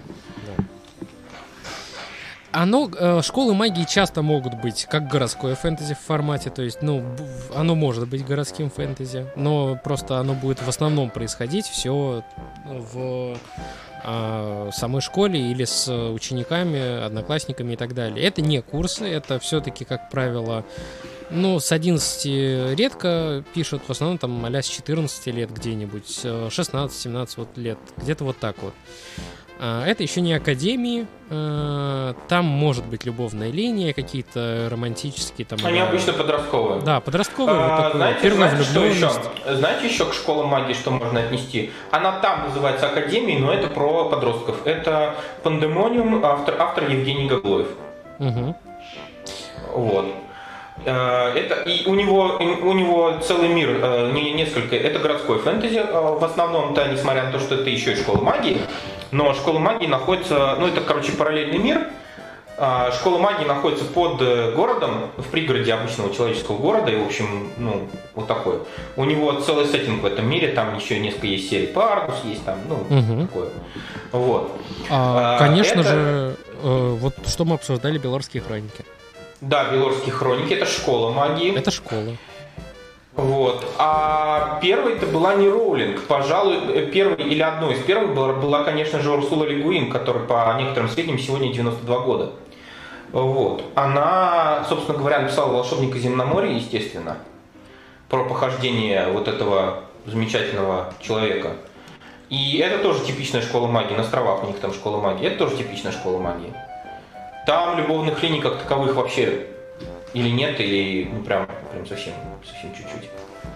[SPEAKER 2] Оно, э, школы магии часто могут быть как городское фэнтези в формате, то есть, ну, оно может быть городским фэнтези, но просто оно будет в основном происходить все в э, самой школе или с учениками, одноклассниками и так далее. Это не курсы, это все-таки, как правило, ну, с одиннадцати редко пишут, в основном там а-ля с четырнадцати лет где-нибудь, шестнадцать-семнадцать вот лет, где-то вот так вот. Это еще не академии, там может быть любовная линия, какие-то романтические там.
[SPEAKER 3] Они обычно подростковые.
[SPEAKER 2] Да, подростковые.
[SPEAKER 3] А, вот знаете, знаете, что еще? Знаете еще к «Школе магии» что можно отнести? Она там называется академией, но это про подростков. Это «Пандемониум», автор, автор Евгений Гаглоев. Угу. Вот. Это, и у него, у него целый мир, несколько, это городской фэнтези, в основном-то, несмотря на то, что это еще и «Школа магии», но «Школа магии» находится, ну это, короче, параллельный мир, Школа магии находится под городом, в пригороде обычного человеческого города, и, в общем, ну, вот такой. У него целый сеттинг в этом мире, там еще несколько есть серий Паргус, есть там, ну, угу. такое. Вот.
[SPEAKER 2] А, конечно это... же, э, вот что мы обсуждали, Белорские хроники.
[SPEAKER 3] Да, Белорские хроники, это школа магии.
[SPEAKER 2] Это школа.
[SPEAKER 3] Вот. А первой это была не Роулинг. Пожалуй, первой или одной из первых была, была конечно же, Урсула Ле Гуин, которая, по некоторым сведениям, сегодня девяносто два года. Вот. Она, собственно говоря, написала «Волшебника Земноморья», естественно, про похождение вот этого замечательного человека. И это тоже типичная школа магии. На островах у них там школа магии. Это тоже типичная школа магии. Там любовных линий как таковых вообще или нет, или ну, прям, прям совсем, совсем чуть-чуть.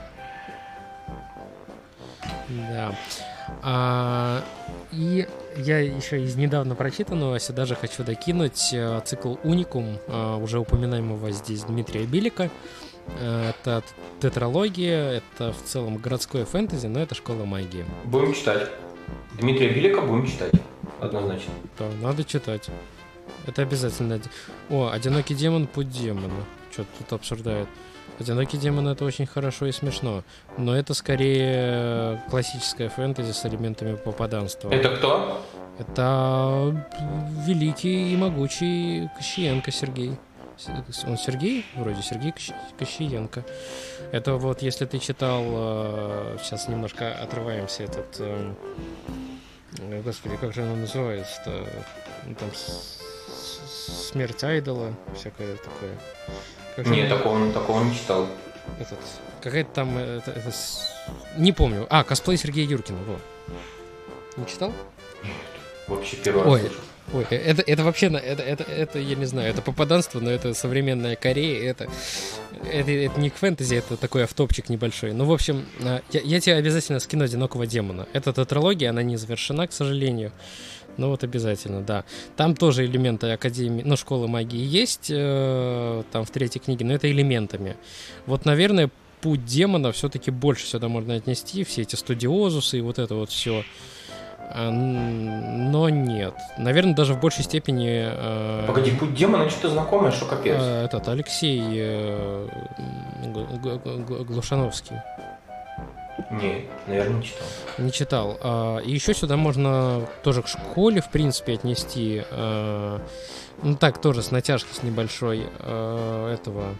[SPEAKER 2] Да. А, и я еще из недавно прочитанного сюда же хочу докинуть а, цикл «Уникум», а, уже упоминаемого здесь Дмитрия Билика. А, это тетралогия, это в целом городское фэнтези, но это школа магии.
[SPEAKER 3] Будем читать. Дмитрия Билика будем читать, однозначно.
[SPEAKER 2] Да, надо читать. Это обязательно. О, «Одинокий демон. Путь демона». Что-то тут обсуждают. «Одинокий демон» — это очень хорошо и смешно. Но это скорее классическое фэнтези с элементами попаданства.
[SPEAKER 3] Это кто?
[SPEAKER 2] Это великий и могучий Кощиенко Сергей. Он Сергей? Вроде Сергей Кощиенко. Это вот, если ты читал... Сейчас немножко отрываемся. Этот... Господи, как же оно называется-то? Там... «Смерть Айдола», всякое такое.
[SPEAKER 3] Как Нет, такого, такого не читал.
[SPEAKER 2] Этот, какая-то там... Это, это, не помню. А, «Косплей Сергея Юркина». Вот. Не читал?
[SPEAKER 3] Нет, вообще первый раз слышу.
[SPEAKER 2] Ой, это, это вообще, это, это, это, я не знаю, это попаданство, но это современная Корея, это, это, это не к фэнтези, это такой автопчик небольшой. Ну, в общем, я, я тебе обязательно скину «Одинокого демона». Это тетралогия, она не завершена, к сожалению. Ну вот обязательно, да. Там тоже элементы академии, ну, школы магии есть, э, там в третьей книге, но это элементами. Вот, наверное, «Путь демона» все-таки больше сюда можно отнести, все эти студиозусы и вот это вот все. А, но нет. Наверное, даже в большей степени... Э,
[SPEAKER 3] Погоди, «Путь демона» что-то знакомое, что капец.
[SPEAKER 2] Э, этот Алексей э, Глушановский.
[SPEAKER 3] Не, наверное, не читал.
[SPEAKER 2] Не читал. А, и еще сюда можно тоже к школе, в принципе, отнести. А, ну так, тоже с натяжкой с небольшой а, этого...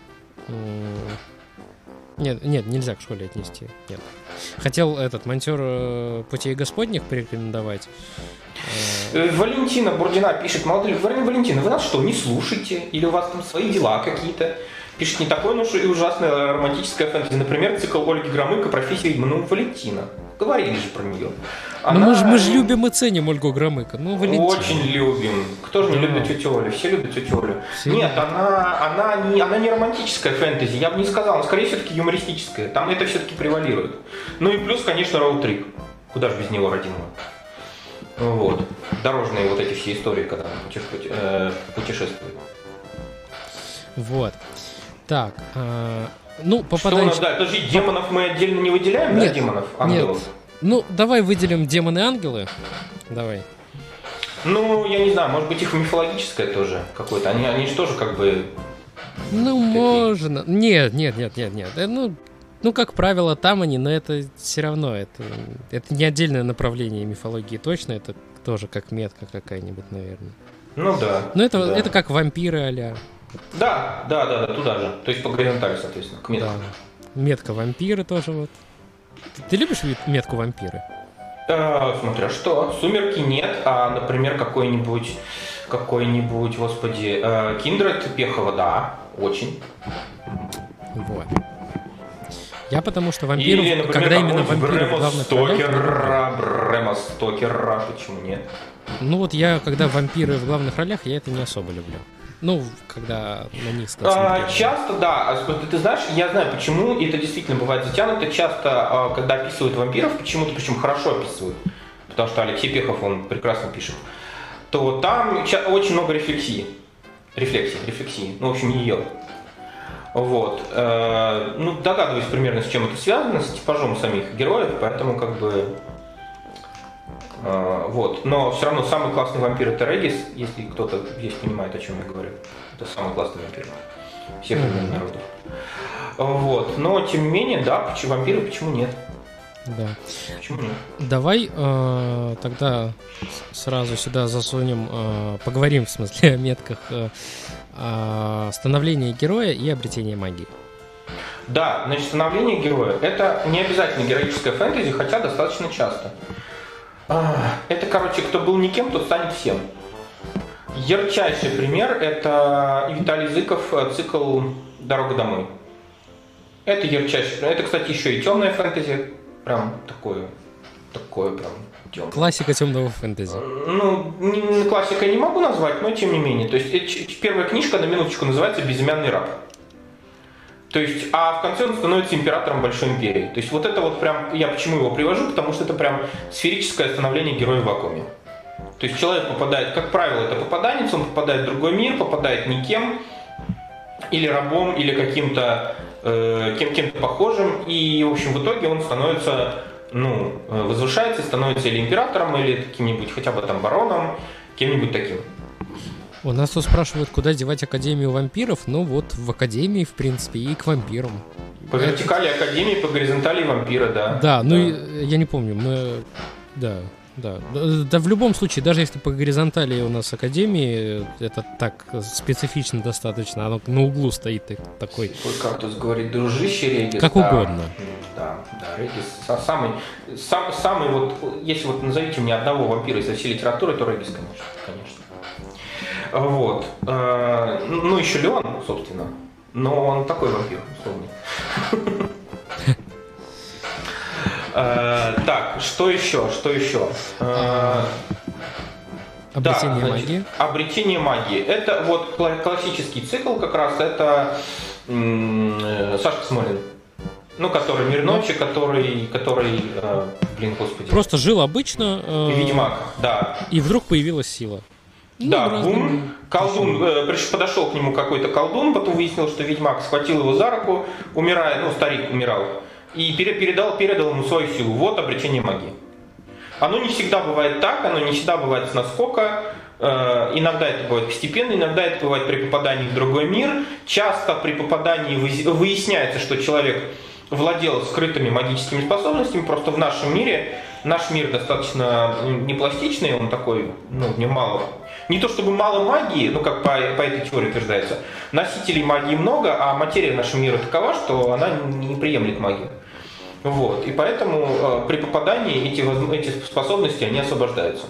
[SPEAKER 2] Нет, нет, нельзя к школе отнести. Нет. Хотел этот «Монтер путей Господних» порекомендовать.
[SPEAKER 3] Валентина Бурдина пишет: молодой Валентина, вы нас что, не слушаете? Или у вас там свои дела какие-то? Пишет: не такое уж и ужасное романтическое фэнтези. Например, цикл Ольги Громыко «Профессия ведьмы». Валентина. Говорили же про нее.
[SPEAKER 2] Она... Ну мы же мы ж любим и ценим Ольгу Громыко. Ну, Валентина.
[SPEAKER 3] Очень любим. Кто же не любит тетю Олю? Все любят тетю Олю. Все Нет, любят. Она, она, не, она не романтическая фэнтези. Я бы не сказал. Она скорее все-таки юмористическая. Там это все-таки превалирует. Ну и плюс, конечно, роуд-трип. Куда же без него, родимого? Вот. Дорожные вот эти все истории, когда она путешествует.
[SPEAKER 2] Вот. Так, э, ну, попадаем...
[SPEAKER 3] Что у нас, да, подожди, демонов мы отдельно не выделяем,
[SPEAKER 2] нет,
[SPEAKER 3] да, демонов, ангелов?
[SPEAKER 2] Нет. Ну, давай выделим демоны-ангелы. Давай.
[SPEAKER 3] Ну, я не знаю, может быть, их мифологическое тоже какое-то. Они, они же тоже как бы...
[SPEAKER 2] Ну, такие... можно. Нет, нет, нет, нет, нет. Ну, ну, как правило, там они, но это все равно, это, это не отдельное направление мифологии точно, это тоже как метка какая-нибудь, наверное.
[SPEAKER 3] Ну да.
[SPEAKER 2] Ну, это,
[SPEAKER 3] да.
[SPEAKER 2] это как вампиры а-ля.
[SPEAKER 3] Да, да, да, да, туда же. То есть по горизонтали, соответственно, к метке.
[SPEAKER 2] Да. Метка вампиры тоже вот. Ты, ты любишь метку вампиры?
[SPEAKER 3] Э, смотря что. Сумерки нет, а, например, какой-нибудь, какой-нибудь, господи, э, Киндред Пехова, да, очень.
[SPEAKER 2] Вот. Я потому что вампиров,
[SPEAKER 3] Или, например,
[SPEAKER 2] когда именно вампиры в главных
[SPEAKER 3] ролях... Брэма Стокера, почему нет?
[SPEAKER 2] Ну вот я, когда вампиры в главных ролях, я это не особо люблю. Ну, когда на них
[SPEAKER 3] а, часто, да. Ты, ты знаешь, я знаю почему, и это действительно бывает затянуто. Часто, когда описывают вампиров, почему-то, причем хорошо описывают, потому что Алексей Пехов, он прекрасно пишет, то там очень много рефлексии. Рефлексии, рефлексии. Ну, в общем, ее. Вот. Ну, догадываюсь примерно, с чем это связано, с типажом самих героев, поэтому как бы... Вот. Но все равно самый классный вампир это Регис, если кто-то здесь понимает, о чем я говорю. Это самый классный вампир всех времен народов. Вот. Но тем не менее, да, почему вампиры, почему нет?
[SPEAKER 2] Да.
[SPEAKER 3] Почему нет?
[SPEAKER 2] Давай э, тогда сразу сюда засунем, э, поговорим в смысле о метках э, э, становления героя и обретения магии.
[SPEAKER 3] Да, значит, становление героя это не обязательно героическое фэнтези, хотя достаточно часто. Это, короче, кто был никем, тот станет всем. Ярчайший пример это Виталий Зыков, цикл «Дорога домой». Это ярчайший пример. Это, кстати, еще и темное фэнтези. Прям такое, такое прям темное.
[SPEAKER 2] Классика темного фэнтези.
[SPEAKER 3] Ну, не, классикой не могу назвать, но тем не менее. То есть первая книжка, на минуточку, называется «Безымянный раб». То есть, а в конце он становится императором Большой империи. То есть вот это вот прям, я почему его привожу, потому что это прям сферическое становление героя в вакууме. То есть человек попадает, как правило, это попаданец, он попадает в другой мир, попадает никем, или рабом, или каким-то э, кем- кем-то похожим, и, в общем, в итоге он становится, ну, возвышается, становится или императором, или каким-нибудь хотя бы там бароном, кем-нибудь таким.
[SPEAKER 2] У нас тут спрашивают, куда девать Академию вампиров. Ну вот, в Академии, в принципе, и к вампирам.
[SPEAKER 3] По вертикали Академии, по горизонтали вампира, да.
[SPEAKER 2] Да, да. Ну я не помню, мы... Да, да. Да, в любом случае, даже если по горизонтали у нас Академии, это так специфично достаточно, оно на углу стоит такой...
[SPEAKER 3] Как тут говорит, дружище Регис.
[SPEAKER 2] Как да, угодно.
[SPEAKER 3] Да, да, Регис самый, сам, самый вот, если вот назовите мне одного вампира из всей литературы, то Регис, конечно, конечно. Вот. Ну, еще Леон, собственно. Но он такой вампир, условно. Так, что еще? Что еще?
[SPEAKER 2] Обретение магии.
[SPEAKER 3] Обретение магии. Это вот классический цикл, как раз это Сашка Смолин. Ну, который мир ночи, который, который, блин, господи.
[SPEAKER 2] Просто жил обычно.
[SPEAKER 3] Ведьмак, да.
[SPEAKER 2] И вдруг появилась сила.
[SPEAKER 3] Ну, да, бум, колдун, э, подошел к нему какой-то колдун, потом выяснил, что ведьмак схватил его за руку, умирая, ну, старик умирал, и передал, передал ему свою силу. Вот обретение магии. Оно не всегда бывает так, оно не всегда бывает с наскока, э, иногда это бывает постепенно, иногда это бывает при попадании в другой мир. Часто при попадании выясняется, что человек владел скрытыми магическими способностями, просто в нашем мире, наш мир достаточно не пластичный, он такой, ну, в нем мало. Не то чтобы мало магии, ну как по, по этой теории утверждается, носителей магии много, а материя нашего мира такова, что она не приемлет магию. Вот. И поэтому э, при попадании эти, эти способности, они освобождаются.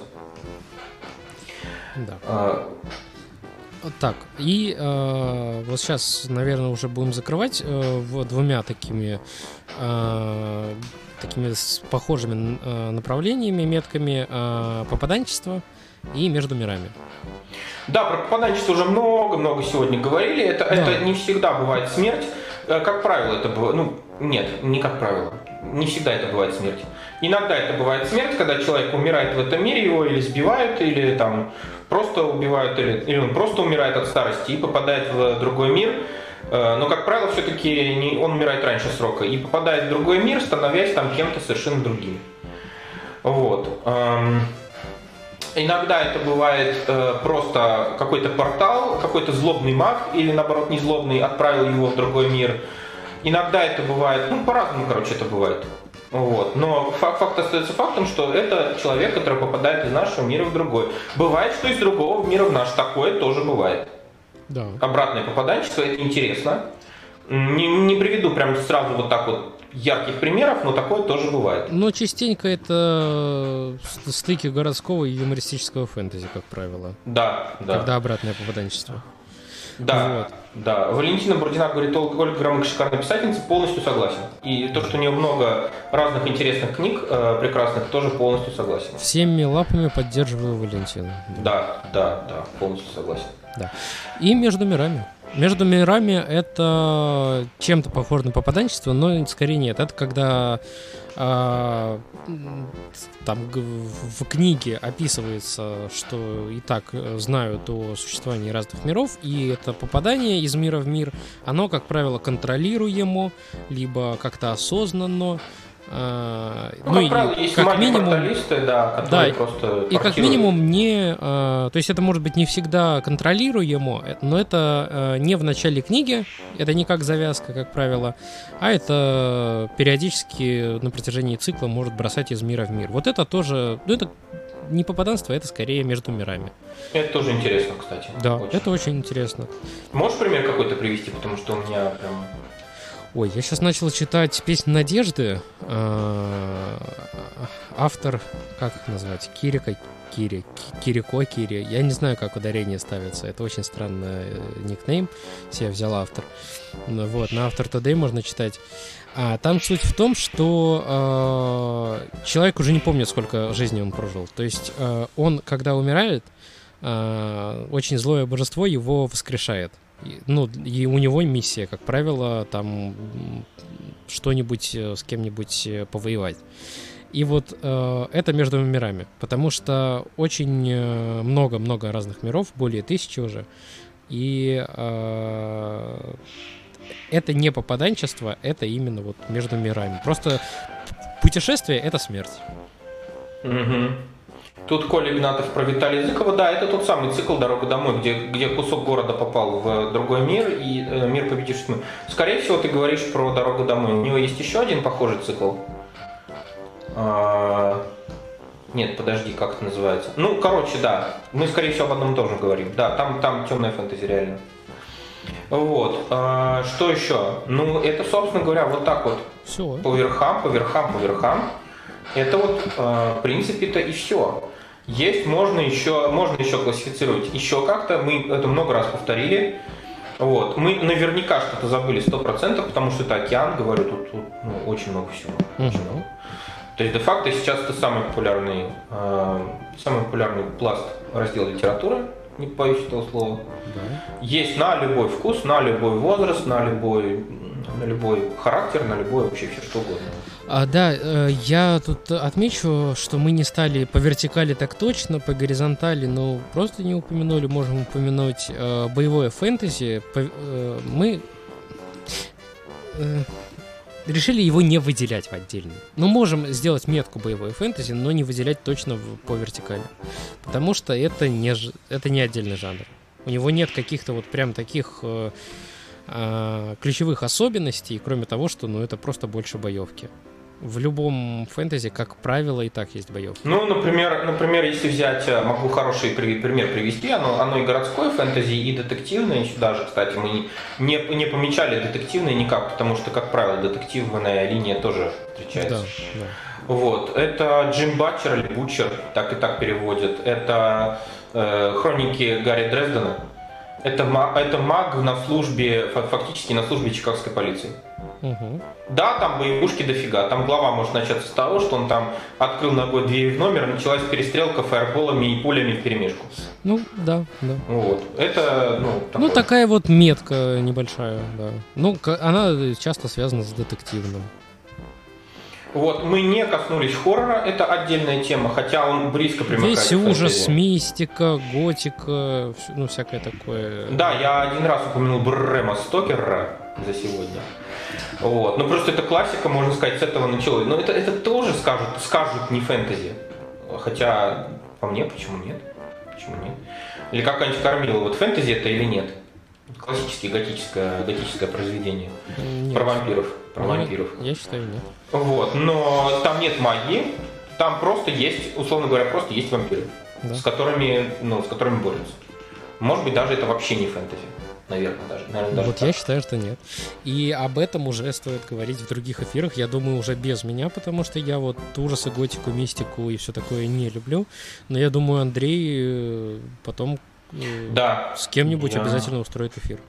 [SPEAKER 2] Да. А... Так, и э, вот сейчас, наверное, уже будем закрывать э, вот двумя такими, э, такими похожими э, направлениями, метками э, попаданчества и между мирами.
[SPEAKER 3] Да, про попаданчество уже много-много сегодня говорили. Это, да. это не всегда бывает смерть. Как правило, это бывает... Ну, нет, не как правило. Не всегда это бывает смерть. Иногда это бывает смерть, когда человек умирает в этом мире, его или сбивают, или там просто убивают, или, или он просто умирает от старости и попадает в другой мир. Но, как правило, все-таки он умирает раньше срока и попадает в другой мир, становясь там кем-то совершенно другим. Вот. Иногда это бывает э, просто какой-то портал, какой-то злобный маг, или наоборот не злобный, отправил его в другой мир. Иногда это бывает, ну по-разному, короче, это бывает. Вот. Но факт, факт остается фактом, что это человек, который попадает из нашего мира в другой. Бывает, что из другого мира в наш. Такое тоже бывает.
[SPEAKER 2] Да.
[SPEAKER 3] Обратное попаданчество, это интересно. Не, не приведу прям сразу вот так вот ярких примеров, но такое тоже бывает.
[SPEAKER 2] Но частенько это стыки городского и юмористического фэнтези, как правило.
[SPEAKER 3] Да, да.
[SPEAKER 2] Когда обратное попаданчество.
[SPEAKER 3] Да,
[SPEAKER 2] вот.
[SPEAKER 3] да. Валентина Бородина говорит, Ольга Громыко шикарная писательница, полностью согласен. И то, что у нее много разных интересных книг, э, прекрасных, тоже полностью согласен.
[SPEAKER 2] Всеми лапами поддерживаю Валентину.
[SPEAKER 3] Да, да, да, полностью согласен.
[SPEAKER 2] Да. И между мирами. Между мирами это чем-то похоже на попаданчество, но скорее нет. Это когда э, там в книге описывается, что и так знают о существовании разных миров, и это попадание из мира в мир, оно, как правило, контролируемо, либо как-то осознанно. А,
[SPEAKER 3] ну,
[SPEAKER 2] ну,
[SPEAKER 3] как правило, есть как минимум, да, которые
[SPEAKER 2] да,
[SPEAKER 3] просто
[SPEAKER 2] и как минимум не, а, то есть это может быть не всегда контролируемо, но это а, не в начале книги, это не как завязка, как правило, а это периодически на протяжении цикла может бросать из мира в мир. Вот это тоже, ну это не попаданство, это скорее между мирами.
[SPEAKER 3] Это тоже интересно, кстати.
[SPEAKER 2] Да,
[SPEAKER 3] очень.
[SPEAKER 2] Это очень интересно.
[SPEAKER 3] Можешь пример какой-то привести, потому что у меня прям...
[SPEAKER 2] Ой, я сейчас начал читать «Песнь надежды». Автор, как их назвать? Кирика, Кири, Кирико, Кири. Я не знаю, как ударение ставится. Это очень странный никнейм. Себе взял автор. Вот, на Автор Today можно читать. А там суть в том, что э, человек уже не помнит, сколько жизни он прожил. То есть э, он, когда умирает, э, очень злое божество его воскрешает. Ну, и у него миссия, как правило, там что-нибудь с кем-нибудь повоевать. И вот э, это между мирами, потому что очень много-много разных миров, более тысячи уже, и э, это не попаданчество, это именно вот между мирами. Просто путешествие — это смерть.
[SPEAKER 3] Угу. Тут Коля Игнатов про Виталия Языкова. Да, это тот самый цикл «Дорога домой», где, где кусок города попал в другой мир, и э, мир победивший тьму. Скорее всего, ты говоришь про «Дорогу домой». У него есть еще один похожий цикл. А... Нет, подожди, как это называется? Ну, короче, да. Мы, скорее всего, об одном тоже говорим. Да, там, там темная фэнтези, реально. Вот. А, что еще? Ну, это, собственно говоря, вот так вот.
[SPEAKER 2] Все.
[SPEAKER 3] По верхам, по верхам, по верхам. Это вот, а, в принципе-то, и все. Есть, можно еще, можно еще классифицировать еще как-то. Мы это много раз повторили. Вот. Мы наверняка что-то забыли сто процентов, потому что это океан, говорю, тут, тут ну, очень много всего.
[SPEAKER 2] Uh-huh.
[SPEAKER 3] Очень много. То есть, де-факто, сейчас это самый популярный, э, самый популярный пласт раздела литературы, не боюсь этого слова.
[SPEAKER 2] Да.
[SPEAKER 3] Есть на любой вкус, на любой возраст, на любой, на любой характер, на любой вообще все что угодно.
[SPEAKER 2] А, да, э, я тут отмечу, что мы не стали по вертикали так точно, по горизонтали, но просто не упомянули, можем упомянуть э, боевое фэнтези. По, э, мы э, решили его не выделять в отдельно. Ну, можем сделать метку боевое фэнтези, но не выделять точно в, по вертикали. Потому что это не, это не отдельный жанр. У него нет каких-то вот прям таких э, э, ключевых особенностей, кроме того, что ну, это просто больше боевки. В любом фэнтези, как правило, и так есть боевки.
[SPEAKER 3] Ну, например, например, если взять, могу хороший пример привести, оно, оно и городское фэнтези, и детективное, сюда же, кстати, мы не, не помечали детективное никак, потому что, как правило, детективная линия тоже встречается.
[SPEAKER 2] Да, да.
[SPEAKER 3] Вот, это Джим Батчер или Бутчер, так и так переводят, это э, хроники Гарри Дрездена, это, это маг на службе, фактически на службе чикагской полиции.
[SPEAKER 2] Угу.
[SPEAKER 3] Да, там боевушки дофига. Там глава может начаться с того, что он там открыл ногой дверь в номер, началась перестрелка фаерболами и пулями вперемешку.
[SPEAKER 2] Ну, да, да.
[SPEAKER 3] Вот. Это, ну, такое.
[SPEAKER 2] Ну, такая вот метка небольшая, да. Ну, она часто связана с детективным.
[SPEAKER 3] Вот, мы не коснулись хоррора, это отдельная тема, хотя он близко примыкает
[SPEAKER 2] Весь
[SPEAKER 3] к фэнтези.
[SPEAKER 2] ужас, мистика, готика, ну, всякое такое.
[SPEAKER 3] Да, я один раз упомянул Брэма Стокера за сегодня. Вот. Ну, просто это классика, можно сказать, с этого началось. Но это, это тоже скажут, скажут не фэнтези. Хотя, по мне, почему нет? Почему нет? Или как-нибудь кормила, вот фэнтези это или нет? Классическое готическое, готическое произведение. Нет. Про вампиров. Про
[SPEAKER 2] нет,
[SPEAKER 3] вампиров.
[SPEAKER 2] Я считаю, нет.
[SPEAKER 3] Вот. Но там нет магии, там просто есть, условно говоря, просто есть вампиры, да. с которыми, ну, с которыми борются. Может быть, даже это вообще не фэнтези. Наверное, даже. Наверное, даже
[SPEAKER 2] вот
[SPEAKER 3] так.
[SPEAKER 2] Я считаю, что нет. И об этом уже стоит говорить в других эфирах. Я думаю, уже без меня, потому что я вот ужасы, готику, мистику и все такое не люблю. Но я думаю, Андрей потом
[SPEAKER 3] да.
[SPEAKER 2] с кем-нибудь
[SPEAKER 3] я...
[SPEAKER 2] обязательно устроит эфир.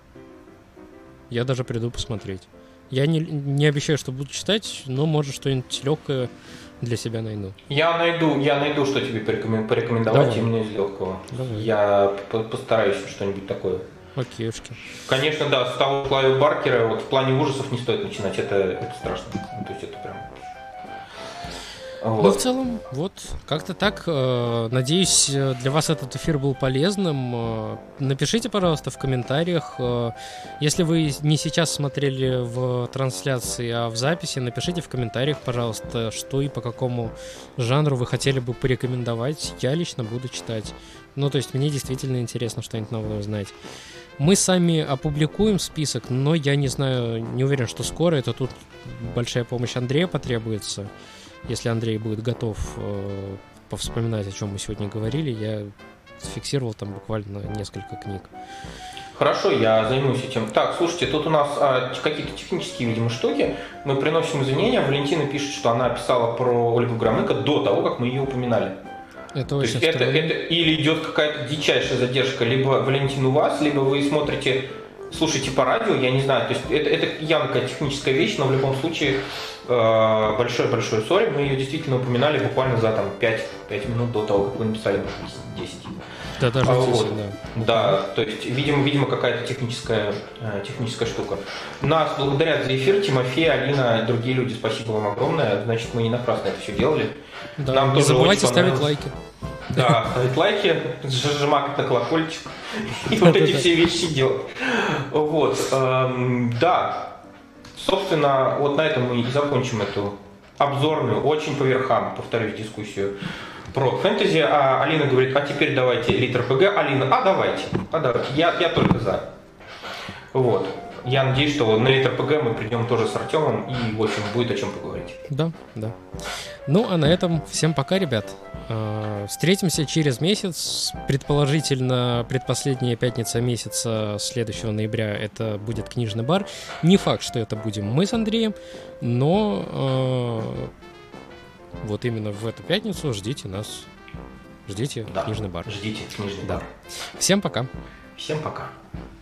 [SPEAKER 2] Я даже приду посмотреть. Я не, не обещаю, что буду читать, но, может, что-нибудь легкое для себя найду.
[SPEAKER 3] Я найду, я найду, что тебе порекомендовать. Давай. Именно из легкого.
[SPEAKER 2] Давай.
[SPEAKER 3] Я постараюсь что-нибудь такое.
[SPEAKER 2] Окейшки.
[SPEAKER 3] Конечно, да, с того Клайва Баркера вот в плане ужасов не стоит начинать, это, это страшно. Ну, то есть это прям... Вот.
[SPEAKER 2] Ну, в целом, вот, как-то так. Надеюсь, для вас этот эфир был полезным. Напишите, пожалуйста, в комментариях. Если вы не сейчас смотрели в трансляции, а в записи, напишите в комментариях, пожалуйста, что и по какому жанру вы хотели бы порекомендовать. Я лично буду читать. Ну, то есть, мне действительно интересно что-нибудь новое узнать. Мы сами опубликуем список, но я не знаю, не уверен, что скоро. Это тут большая помощь Андрея потребуется. Если Андрей будет готов э, повспоминать, о чем мы сегодня говорили, я зафиксировал там буквально несколько книг.
[SPEAKER 3] Хорошо, я займусь этим. Так, слушайте, тут у нас а, какие-то технические, видимо, штуки. Мы приносим извинения. Валентина пишет, что она писала про Ольгу Громыко до того, как мы ее упоминали.
[SPEAKER 2] Это очень
[SPEAKER 3] это, это или идет какая-то дичайшая задержка, либо Валентин у вас, либо вы смотрите, слушаете по радио, я не знаю. То есть это, это явно какая-то техническая вещь, но в любом случае большой-большой сори. Мы ее действительно упоминали буквально за там, пять, пять минут до того, как вы написали, десять.
[SPEAKER 2] Да, даже
[SPEAKER 3] а,
[SPEAKER 2] десять,
[SPEAKER 3] вот.
[SPEAKER 2] да.
[SPEAKER 3] Да, то есть, видимо, видимо какая-то техническая, техническая штука. Нас благодарят за эфир Тимофей, Алина, другие люди. Спасибо вам огромное. Значит, мы не напрасно это все делали.
[SPEAKER 2] Да,
[SPEAKER 3] Нам
[SPEAKER 2] не забывайте ставить лайки.
[SPEAKER 3] Да, ставить лайки, зажимать на колокольчик и вот эти все вещи делать. Вот, да. Собственно, вот на этом мы и закончим эту обзорную, очень по верхам, повторюсь, дискуссию про фэнтези. А Алина говорит, а теперь давайте Литр ПГ. Алина, а давайте, а давайте, я, я только за. Вот. Я надеюсь, что на Литр ПГ мы придем тоже с Артемом и, в общем, будет о чем поговорить.
[SPEAKER 2] Да, да. Ну, а на этом всем пока, ребят. Встретимся через месяц. Предположительно, предпоследняя пятница месяца следующего ноября это будет книжный бар. Не факт, что это будем мы с Андреем, но э, вот именно в эту пятницу ждите нас. Ждите
[SPEAKER 3] да,
[SPEAKER 2] книжный бар.
[SPEAKER 3] Ждите книжный
[SPEAKER 2] да.
[SPEAKER 3] бар.
[SPEAKER 2] Всем пока.
[SPEAKER 3] Всем пока.